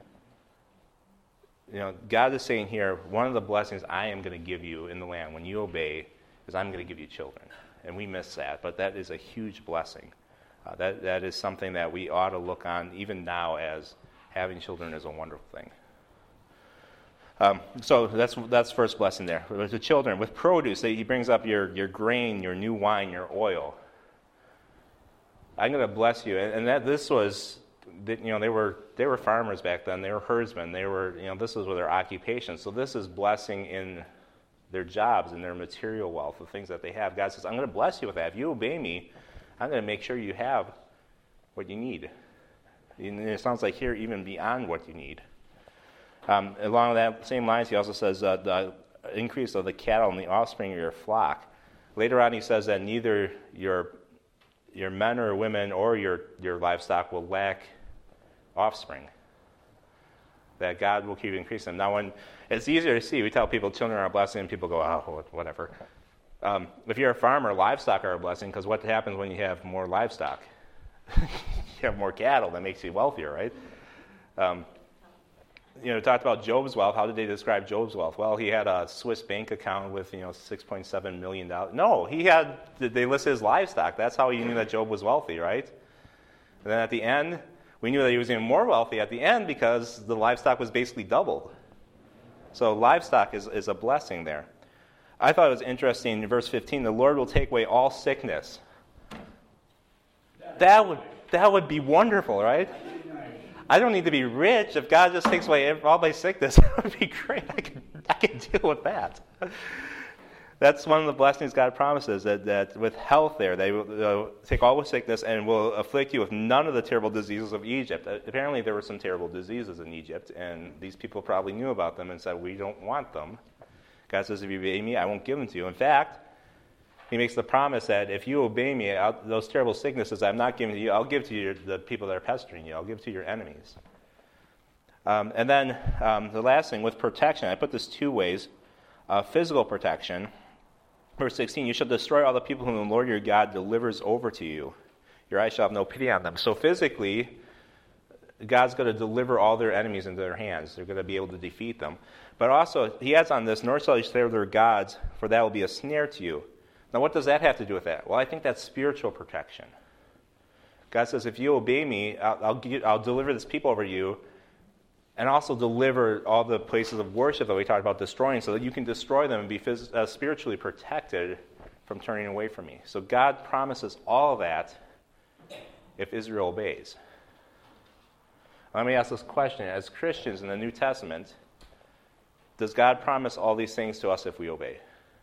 You know, God is saying here, one of the blessings I am going to give you in the land when you obey is I'm going to give you children. And we miss that, but that is a huge blessing. Uh, that that is something that we ought to look on even now as having children is a wonderful thing. Um, so that's that's first blessing there. With the children, with produce, he brings up your, your grain, your new wine, your oil. I'm going to bless you. And, and that this was... You know, they were they were farmers back then. They were herdsmen. They were, you know, this was their occupation. So this is blessing in their jobs and their material wealth, the things that they have. God says, I'm going to bless you with that. If you obey me, I'm going to make sure you have what you need. And it sounds like here, even beyond what you need. Um, along that same lines, he also says uh, the increase of the cattle and the offspring of your flock. Later on, he says that neither your your men or women or your, your livestock will lack offspring, that God will keep increasing them. Now, when it's easier to see, we tell people children are a blessing, and people go, oh, whatever. Um, if you're a farmer, livestock are a blessing, because what happens when you have more livestock? You have more cattle, that makes you wealthier, right? Um, you know, talked about Job's wealth. How did they describe Job's wealth? Well, he had a Swiss bank account with, you know, six point seven million dollars. No, he had, they listed his livestock. That's how you knew that Job was wealthy, right? And then at the end, we knew that he was even more wealthy at the end because the livestock was basically doubled. So livestock is, is a blessing there. I thought it was interesting in verse fifteen, the Lord will take away all sickness. That would, that would be wonderful, right? I don't need to be rich. If God just takes away all my sickness, that would be great. I can, I can deal with that. That's one of the blessings God promises, that, that with health there, they will uh, take all the sickness and will afflict you with none of the terrible diseases of Egypt. Uh, apparently there were some terrible diseases in Egypt, and these people probably knew about them and said, we don't want them. God says, if you obey me, I won't give them to you. In fact, he makes the promise that if you obey me, I'll, those terrible sicknesses I'm not giving to you, I'll give to you the people that are pestering you. I'll give to your enemies. Um, and then um, the last thing, with protection, I put this two ways. Uh, physical protection. Verse sixteen, you shall destroy all the people whom the Lord your God delivers over to you. Your eyes shall have no pity on them. So physically, God's going to deliver all their enemies into their hands. They're going to be able to defeat them. But also, he adds on this, nor shall you slay their gods, for that will be a snare to you. Now, what does that have to do with that? Well, I think that's spiritual protection. God says, if you obey me, I'll, I'll, get, I'll deliver this people over to you, and also deliver all the places of worship that we talked about destroying, so that you can destroy them and be phys- uh, spiritually protected from turning away from me. So God promises all of that if Israel obeys. Let me ask this question. As Christians in the New Testament, does God promise all these things to us if we obey?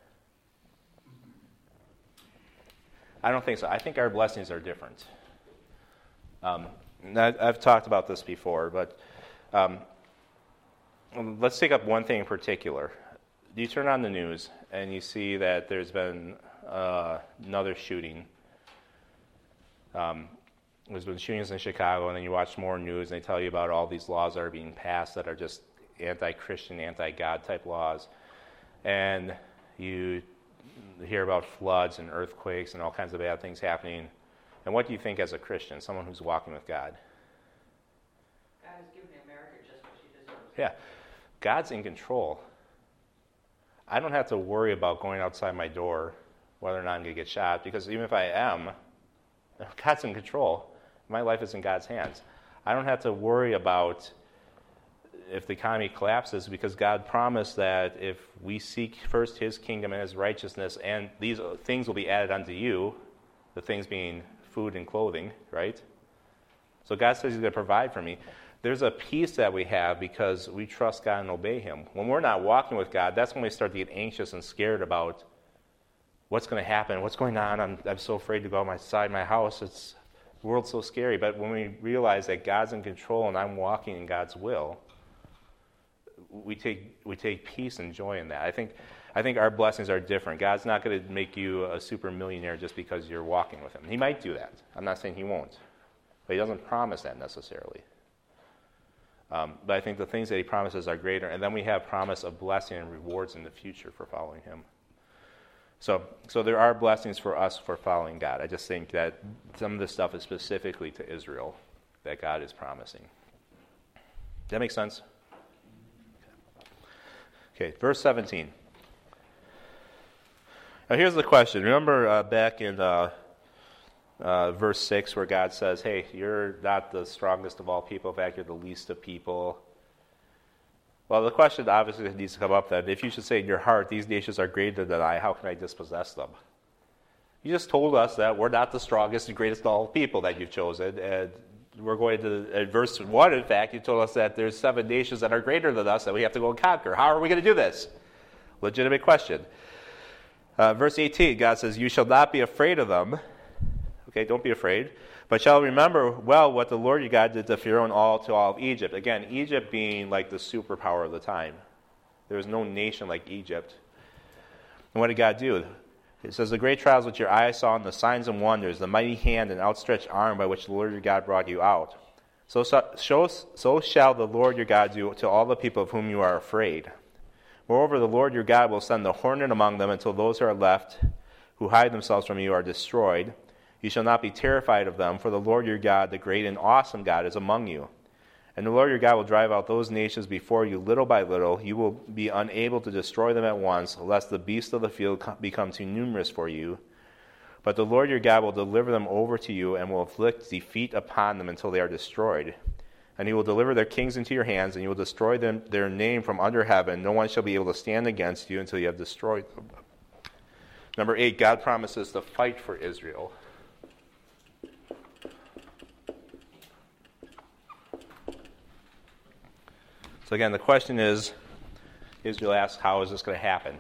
I don't think so. I think our blessings are different. Um, I've talked about this before, but um, let's take up one thing in particular. You turn on the news and you see that there's been uh, another shooting. Um, there's been shootings in Chicago, and then you watch more news and they tell you about all these laws that are being passed that are just anti-Christian, anti-God type laws. And you hear about floods and earthquakes and all kinds of bad things happening. And what do you think as a Christian, someone who's walking with God? God has given America just what she deserves. Yeah. God's in control. I don't have to worry about going outside my door whether or not I'm going to get shot, because even if I am, God's in control. My life is in God's hands. I don't have to worry about if the economy collapses, because God promised that if we seek first his kingdom and his righteousness, and these things will be added unto you, the things being food and clothing, right? So God says he's going to provide for me. There's a peace that we have because we trust God and obey him. When we're not walking with God, that's when we start to get anxious and scared about what's going to happen, what's going on. I'm, I'm so afraid to go outside my house. It's, the world's so scary. But when we realize that God's in control and I'm walking in God's will, we take we take peace and joy in that. I think I think our blessings are different. God's not going to make you a super millionaire just because you're walking with him. He might do that. I'm not saying he won't. But he doesn't promise that necessarily. Um, but I think the things that he promises are greater. And then we have promise of blessing and rewards in the future for following him. So so there are blessings for us for following God. I just think that some of this stuff is specifically to Israel that God is promising. Does that make sense? Okay, verse seventeen. Now here's the question. Remember uh, back in uh, uh, verse six where God says, hey, you're not the strongest of all people. In fact, you're the least of people. Well, the question obviously needs to come up then. If you should say in your heart, these nations are greater than I, how can I dispossess them? You just told us that we're not the strongest and greatest of all people that you've chosen. And we're going to, in verse one, in fact, you told us that there's seven nations that are greater than us that we have to go and conquer. How are we going to do this? Legitimate question. Uh, verse eighteen, God says, you shall not be afraid of them. Okay, don't be afraid. But shall remember well what the Lord your God did to Pharaoh and all to all of Egypt. Again, Egypt being like the superpower of the time. There was no nation like Egypt. And what did God do? It says, the great trials which your eyes saw, and the signs and wonders, the mighty hand and outstretched arm by which the Lord your God brought you out. So, so, so shall the Lord your God do to all the people of whom you are afraid. Moreover, the Lord your God will send the hornet among them until those who are left, who hide themselves from you, are destroyed. You shall not be terrified of them, for the Lord your God, the great and awesome God, is among you. And the Lord your God will drive out those nations before you little by little. You will be unable to destroy them at once, lest the beasts of the field become too numerous for you. But the Lord your God will deliver them over to you and will inflict defeat upon them until they are destroyed. And he will deliver their kings into your hands, and you will destroy them, their name from under heaven. No one shall be able to stand against you until you have destroyed them. Number eight, God promises to fight for Israel. So again, the question is, Israel asks, how is this going to happen?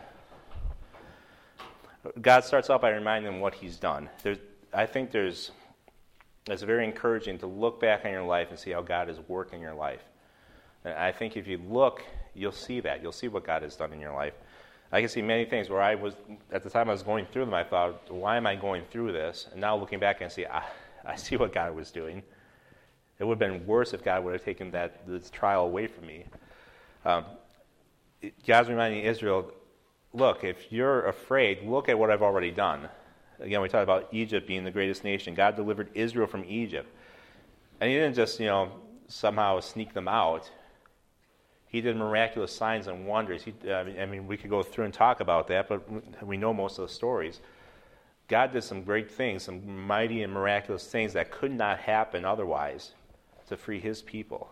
God starts off by reminding them what he's done. There's, I think there's, it's very encouraging to look back on your life and see how God has worked in your life. And I think if you look, you'll see that. You'll see what God has done in your life. I can see many things where I was, at the time I was going through them, I thought, why am I going through this? And now looking back, I see, I, I see what God was doing. It would have been worse if God would have taken that this trial away from me. Um, God's reminding Israel, look, if you're afraid, look at what I've already done. Again, we talked about Egypt being the greatest nation. God delivered Israel from Egypt. And he didn't just, you know, somehow sneak them out. He did miraculous signs and wonders. He, I mean, we could go through and talk about that, but we know most of the stories. God did some great things, some mighty and miraculous things that could not happen otherwise to free his people.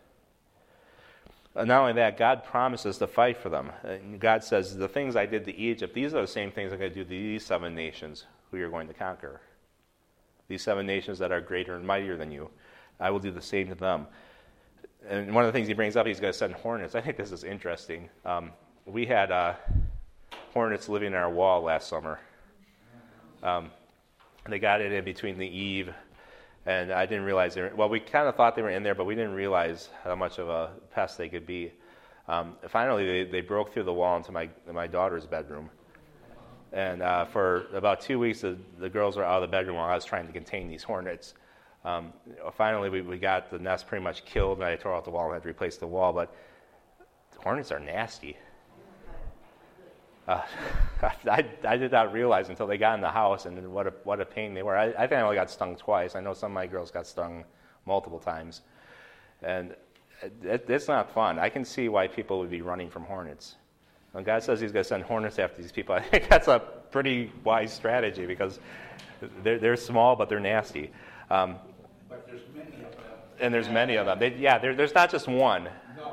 Not only that, God promises to fight for them. God says, the things I did to Egypt, these are the same things I'm going to do to these seven nations who you're going to conquer. These seven nations that are greater and mightier than you, I will do the same to them. And one of the things he brings up, he's going to send hornets. I think this is interesting. Um, we had uh, hornets living in our wall last summer. Um, they got it in between the eave, and I didn't realize they were, well, we kind of thought they were in there, but we didn't realize how much of a pest they could be. Um, finally, they, they broke through the wall into my my daughter's bedroom. And uh, for about two weeks, the, the girls were out of the bedroom while I was trying to contain these hornets. Um, finally, we, we got the nest pretty much killed, and I tore out the wall and had to replace the wall. But hornets are nasty. Uh, I, I did not realize until they got in the house and what a, what a pain they were. I, I think I only got stung twice. I know some of my girls got stung multiple times. And it, it's not fun. I can see why people would be running from hornets. When God says he's going to send hornets after these people, I think that's a pretty wise strategy because they're, they're small, but they're nasty. Um, But there's many of them And there's many of them. They, yeah, there, there's not just one. No.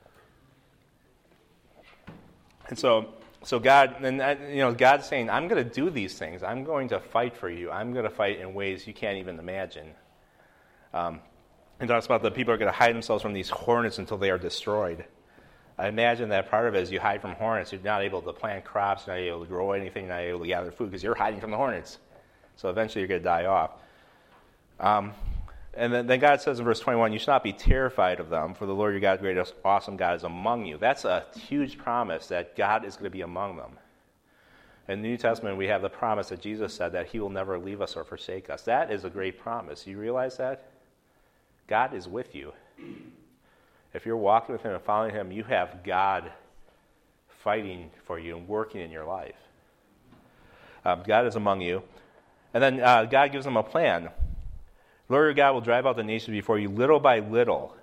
And so, so God, and you know, God's saying, "I'm going to do these things. I'm going to fight for you. I'm going to fight in ways you can't even imagine." Um, and talks about that people are going to hide themselves from these hornets until they are destroyed. I imagine that part of it is you hide from hornets. You're not able to plant crops. You're not able to grow anything. You're not able to gather food because you're hiding from the hornets. So eventually, you're going to die off. Um, And then, then God says in verse twenty-one, "You shall not be terrified of them, for the Lord your God, great, awesome God, is among you." That's a huge promise that God is going to be among them. In the New Testament, we have the promise that Jesus said that he will never leave us or forsake us. That is a great promise. You realize that? God is with you. If you're walking with him and following him, you have God fighting for you and working in your life. Um, God is among you. And then uh, God gives them a plan. "Lord your God will drive out the nations before you little by little."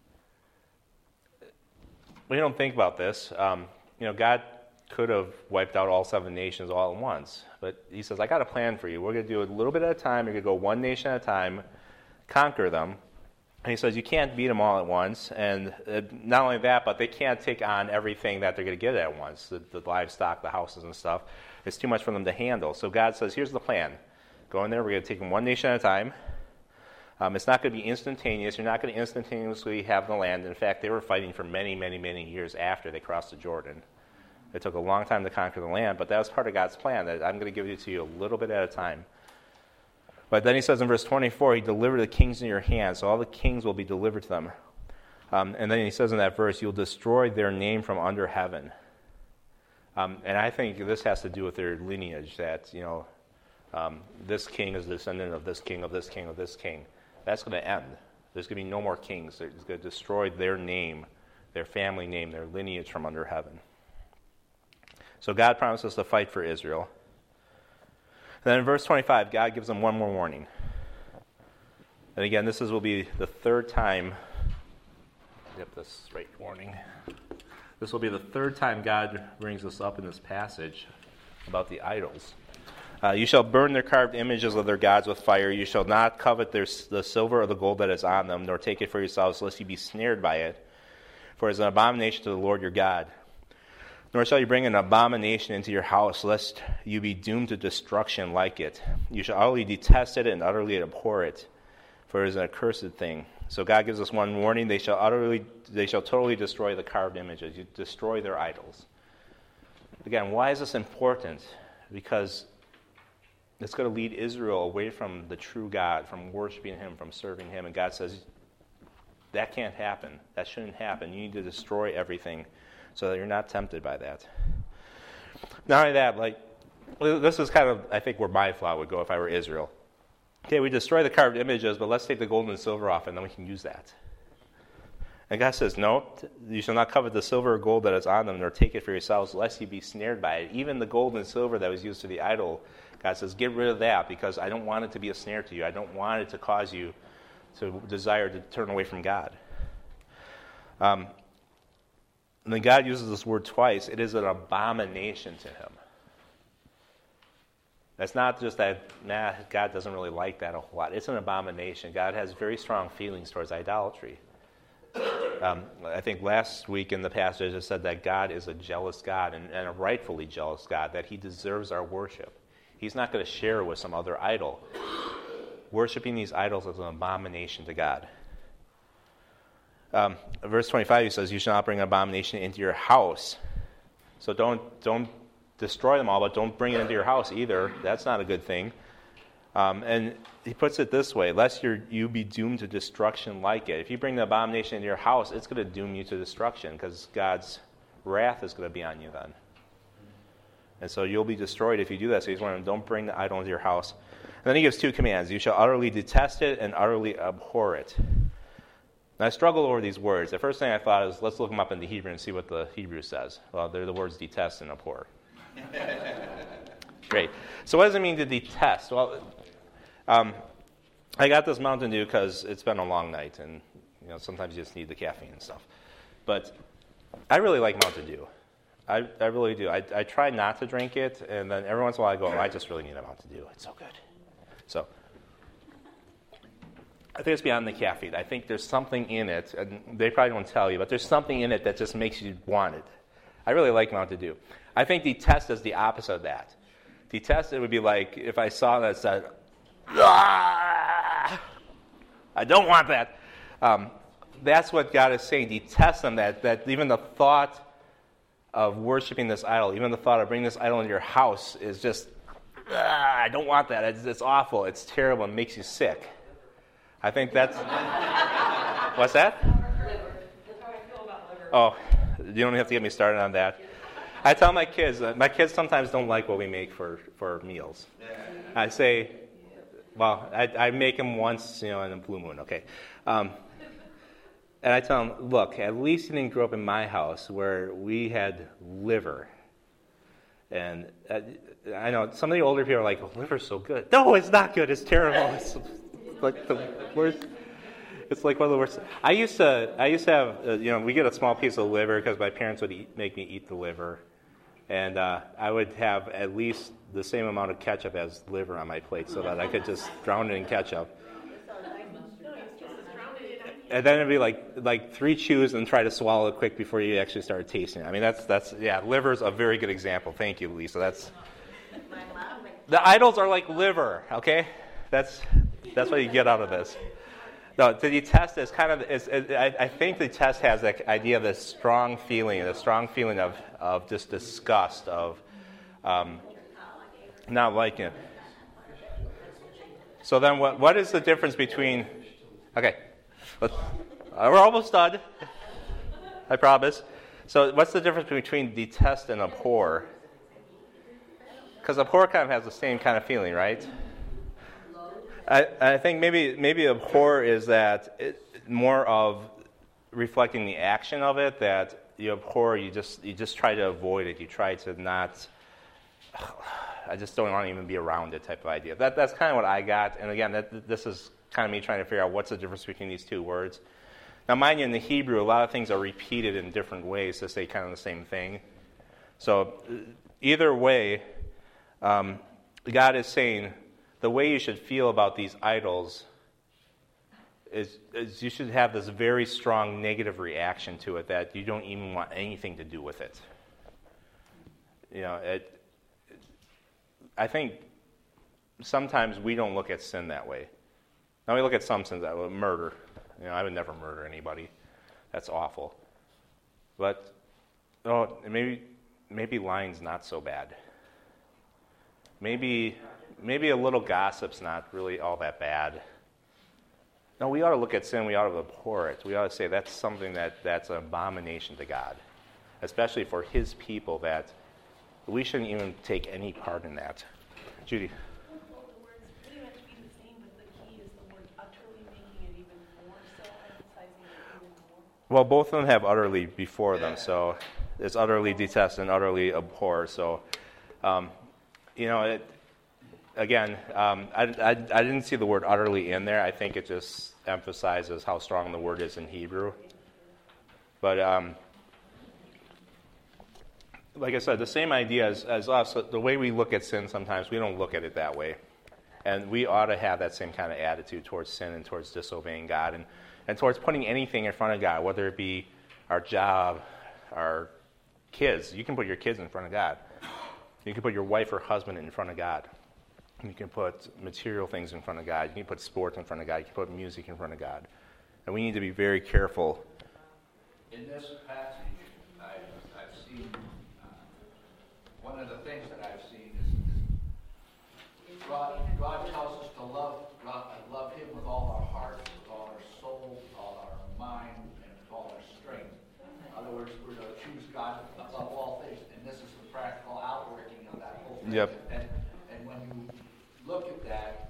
We don't think about this. Um, you know, God could have wiped out all seven nations all at once. But he says, "I got a plan for you. We're going to do it a little bit at a time. You're going to go one nation at a time, conquer them." And he says, you can't beat them all at once. And uh, not only that, but they can't take on everything that they're going to get at once, the, the livestock, the houses and stuff. It's too much for them to handle. So God says, here's the plan. Go in there. We're going to take them one nation at a time. Um, it's not going to be instantaneous. You're not going to instantaneously have the land. In fact, they were fighting for many, many, many years after they crossed the Jordan. It took a long time to conquer the land, but that was part of God's plan, that I'm going to give it to you a little bit at a time. But then he says in verse twenty-four, he delivered the kings in your hands, so all the kings will be delivered to them. Um, and then he says in that verse, you'll destroy their name from under heaven. Um, and I think this has to do with their lineage, that, you know, um, this king is a descendant of this king, of this king, of this king. That's going to end. There's going to be no more kings. It's going to destroy their name, their family name, their lineage from under heaven. So God promises to fight for Israel. And then in verse twenty-five, God gives them one more warning. And again, this is, will be the third time. Get this straight warning. This will be the third time God brings us up in this passage about the idols. Uh, you shall burn their carved images of their gods with fire. You shall not covet their, the silver or the gold that is on them, nor take it for yourselves, lest you be snared by it. For it is an abomination to the Lord your God. Nor shall you bring an abomination into your house, lest you be doomed to destruction like it. You shall utterly detest it and utterly abhor it, for it is an accursed thing. So God gives us one warning: they shall utterly, they shall totally destroy the carved images. You destroy their idols. Again, why is this important? Because it's going to lead Israel away from the true God, from worshiping him, from serving him. And God says, that can't happen. That shouldn't happen. You need to destroy everything so that you're not tempted by that. Not only that, like, this is kind of, I think, where my thought would go if I were Israel. Okay, we destroy the carved images, but let's take the gold and silver off, and then we can use that. And God says, no, you shall not covet the silver or gold that is on them, nor take it for yourselves, lest you be snared by it. Even the gold and silver that was used to the idol, God says, get rid of that, because I don't want it to be a snare to you. I don't want it to cause you to desire to turn away from God. Um, and then God uses this word twice. It is an abomination to him. That's not just that, nah, God doesn't really like that a whole lot. It's an abomination. God has very strong feelings towards idolatry. Um, I think last week in the passage it said that God is a jealous God, and, and a rightfully jealous God, that he deserves our worship. He's not going to share with some other idol. Worshipping these idols is an abomination to God. Um, verse twenty-five, he says, you shall not bring an abomination into your house. So don't don't destroy them all, but don't bring it into your house either. That's not a good thing. Um, and he puts it this way: lest you're, you be doomed to destruction like it. If you bring the abomination into your house, it's going to doom you to destruction, because God's wrath is going to be on you then. And so you'll be destroyed if you do that. So he's warning them, don't bring the idol into your house. And then he gives two commands: you shall utterly detest it and utterly abhor it. And I struggle over these words. The first thing I thought is, let's look them up in the Hebrew and see what the Hebrew says. Well, they're the words detest and abhor. Great. So what does it mean to detest? Well, um, I got this Mountain Dew because it's been a long night, and you know sometimes you just need the caffeine and stuff. But I really like Mountain Dew. I, I really do. I, I try not to drink it, and then every once in a while I go, oh, I just really need a Mountain Dew. It's so good. So I think it's beyond the caffeine. I think there's something in it, and they probably don't tell you, but there's something in it that just makes you want it. I really like Mountain Dew. I think detest is the opposite of that. Detest, it would be like if I saw that said, ah, I don't want that. Um, that's what God is saying. Detest them, that, that even the thought of worshiping this idol, even the thought of bringing this idol into your house is just, ah, I don't want that. It's, it's awful. It's terrible. It makes you sick. I think that's... What's that? That's how I feel about liver. Oh, you don't have to get me started on that. I tell my kids, uh, my kids sometimes don't like what we make for, for meals. I say, well, I, I make them once, you know, in a blue moon, okay. Um, and I tell them, look, at least you didn't grow up in my house where we had liver. And uh, I know some of the older people are like, oh, liver's so good. No, it's not good. It's terrible. It's like the worst. It's like one of the worst. I used to, I used to have, uh, you know, we get a small piece of liver because my parents would eat, make me eat the liver, and uh, I would have at least the same amount of ketchup as liver on my plate so that I could just drown it in ketchup. And then it'd be like like three chews and try to swallow it quick before you actually started tasting it. I mean, that's that's yeah, liver's a very good example. Thank you, Lisa. That's the idols are like liver. Okay, that's that's what you get out of this. No, the detest is kind of, is, is, I, I think the test has that idea of this strong feeling, the strong feeling of, of just disgust, of um, not liking it. So then what what is the difference between, okay, let's, uh, we're almost done, I promise. So what's the difference between detest and abhor? Because abhor kind of has the same kind of feeling, right? I, I think maybe maybe abhor is that it, more of reflecting the action of it, that you abhor, you just you just try to avoid it. You try to not, I just don't want to even be around it type of idea. That That's kind of what I got. And again, that, this is kind of me trying to figure out what's the difference between these two words. Now, mind you, in the Hebrew, a lot of things are repeated in different ways to say kind of the same thing. So either way, um, God is saying, the way you should feel about these idols is, is you should have this very strong negative reaction to it that you don't even want anything to do with it. You know, it, it, I think sometimes we don't look at sin that way. Now we look at some sins that way, murder. You know, I would never murder anybody. That's awful. But oh, maybe maybe lying's not so bad. Maybe. Maybe a little gossip's not really all that bad. No, we ought to look at sin, we ought to abhor it. We ought to say that's something that, that's an abomination to God, especially for his people, that we shouldn't even take any part in that. Judy. Well, the words pretty much be the same, but the key is the word utterly, making it even more so, emphasizing it even more. Well, both of them have utterly before them, so it's utterly detest and utterly abhor. So, um, you know, it... Again, um, I, I, I didn't see the word utterly in there. I think it just emphasizes how strong the word is in Hebrew. But um, like I said, the same idea as, as us. The way we look at sin sometimes, we don't look at it that way. And we ought to have that same kind of attitude towards sin and towards disobeying God and, and towards putting anything in front of God, whether it be our job, our kids. You can put your kids in front of God. You can put your wife or husband in front of God. You can put material things in front of God. You can put sports in front of God. You can put music in front of God. And we need to be very careful. In this passage, I've, I've seen, uh, one of the things that I've seen is, is God, God tells us to love, God, love him with all our heart, with all our soul, with all our mind, and with all our strength. In other words, we're to choose God above all things, and this is the practical outworking of that whole thing. Yep. And, and when you look at that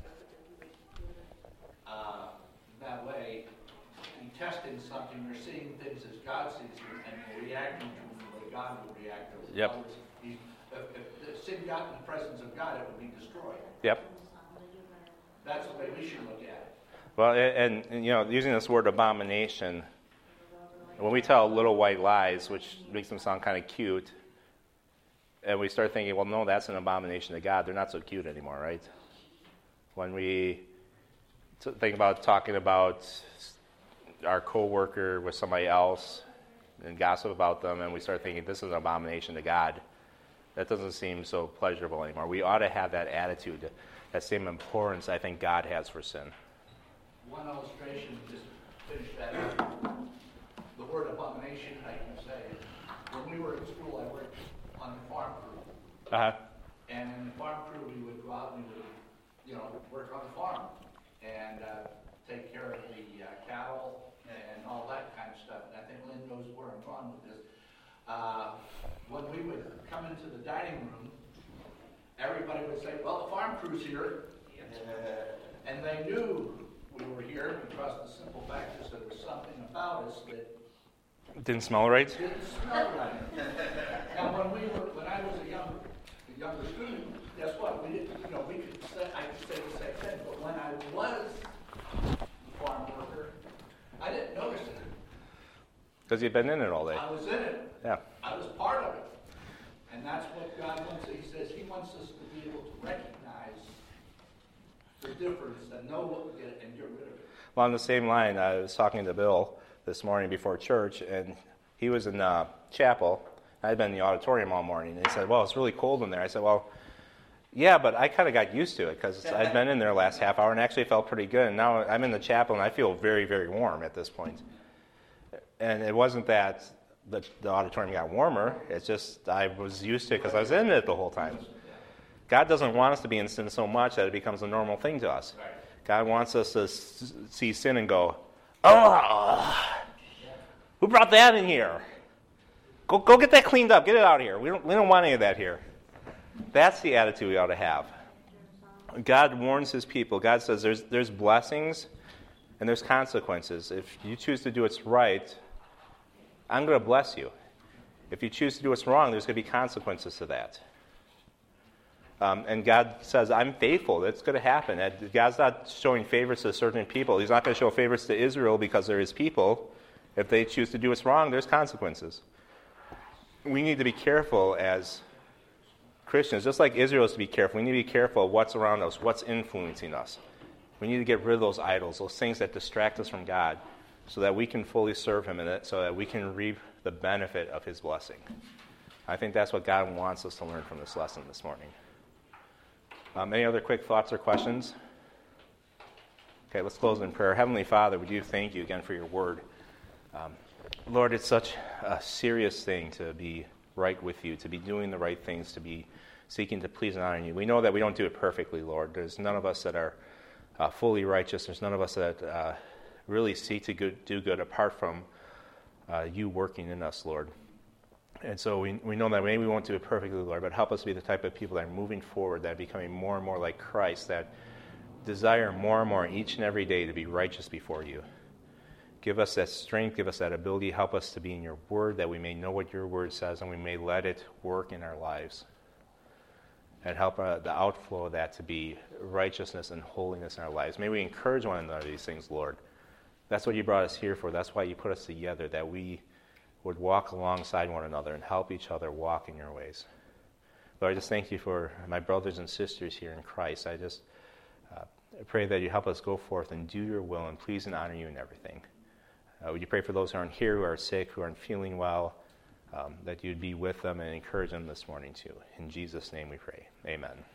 uh, that way, you're testing something, you're seeing things as God sees them, and you're reacting to them the way God would react to them. Yep. In other words, he- If, if the sin got in the presence of God, it would be destroyed. Yep. That's the way we should look at it. Well, and, and you know, using this word abomination, when we tell little white lies, which makes them sound kind of cute, and we start thinking, well, no, that's an abomination to God. They're not so cute anymore, right? When we to think about talking about our coworker with somebody else and gossip about them, and we start thinking this is an abomination to God, that doesn't seem so pleasurable anymore. We ought to have that attitude, that same importance I think God has for sin. One illustration, just to finish that up. The word abomination, I can say, when we were in school, I worked on the farm crew. Uh-huh. And in the farm crew, we would go out and we would, you know, work on the farm and uh, take care of the uh, cattle and all that kind of stuff. And I think Lynn knows where I'm going with this. Uh, when we would come into the dining room, everybody would say, well, the farm crew's here. And they knew we were here because the simple fact is there was something about us that Didn't smell right? didn't smell right. Now, when we were, when I was a young, a younger student, guess what? We didn't, you know, we could say, I could say the same thing, but when I was a farm worker, I didn't notice it. Because you've been in it all day. I was in it. Yeah. I was part of it. And that's what God wants. He says He wants us to be able to recognize the difference and know what we get and get rid of it. Well, on the same line, I was talking to Bill this morning before church, and he was in uh, chapel. I had been in the auditorium all morning, and he said, well, it's really cold in there. I said, well, yeah, but I kind of got used to it because I'd been in there the last half hour and actually felt pretty good. And now I'm in the chapel, and I feel very, very warm at this point. And it wasn't that the, the auditorium got warmer. It's just I was used to it because I was in it the whole time. God doesn't want us to be in sin so much that it becomes a normal thing to us. God wants us to s- see sin and go, oh, who brought that in here? Go go get that cleaned up. Get it out of here. We don't, we don't want any of that here. That's the attitude we ought to have. God warns his people. God says there's there's blessings and there's consequences. If you choose to do what's right, I'm going to bless you. If you choose to do what's wrong, there's going to be consequences to that. Um, and God says, I'm faithful. That's going to happen. God's not showing favors to certain people. He's not going to show favors to Israel because they're his people. If they choose to do what's wrong, there's consequences. We need to be careful as Christians, just like Israel is to be careful. We need to be careful of what's around us, what's influencing us. We need to get rid of those idols, those things that distract us from God, so that we can fully serve him in it, so that we can reap the benefit of his blessing. I think that's what God wants us to learn from this lesson this morning. Um, any other quick thoughts or questions? Okay, let's close in prayer. Heavenly Father, we do thank you again for your word. Um, Lord, it's such a serious thing to be right with you, to be doing the right things, to be seeking to please and honor you. We know that we don't do it perfectly, Lord. There's none of us that are uh, fully righteous. There's none of us that uh, really seek to good, do good apart from uh, you working in us, Lord. And so we we know that maybe we won't do it perfectly, Lord, but help us be the type of people that are moving forward, that are becoming more and more like Christ, that desire more and more each and every day to be righteous before you. Give us that strength, give us that ability, help us to be in your word, that we may know what your word says and we may let it work in our lives. And help uh, the outflow of that to be righteousness and holiness in our lives. May we encourage one another these things, Lord. That's what you brought us here for. That's why you put us together, that we would walk alongside one another and help each other walk in your ways. Lord, I just thank you for my brothers and sisters here in Christ. I just uh, pray that you help us go forth and do your will and please and honor you in everything. Uh, would you pray for those who aren't here, who are sick, who aren't feeling well, um, that you'd be with them and encourage them this morning too. In Jesus' name we pray. Amen.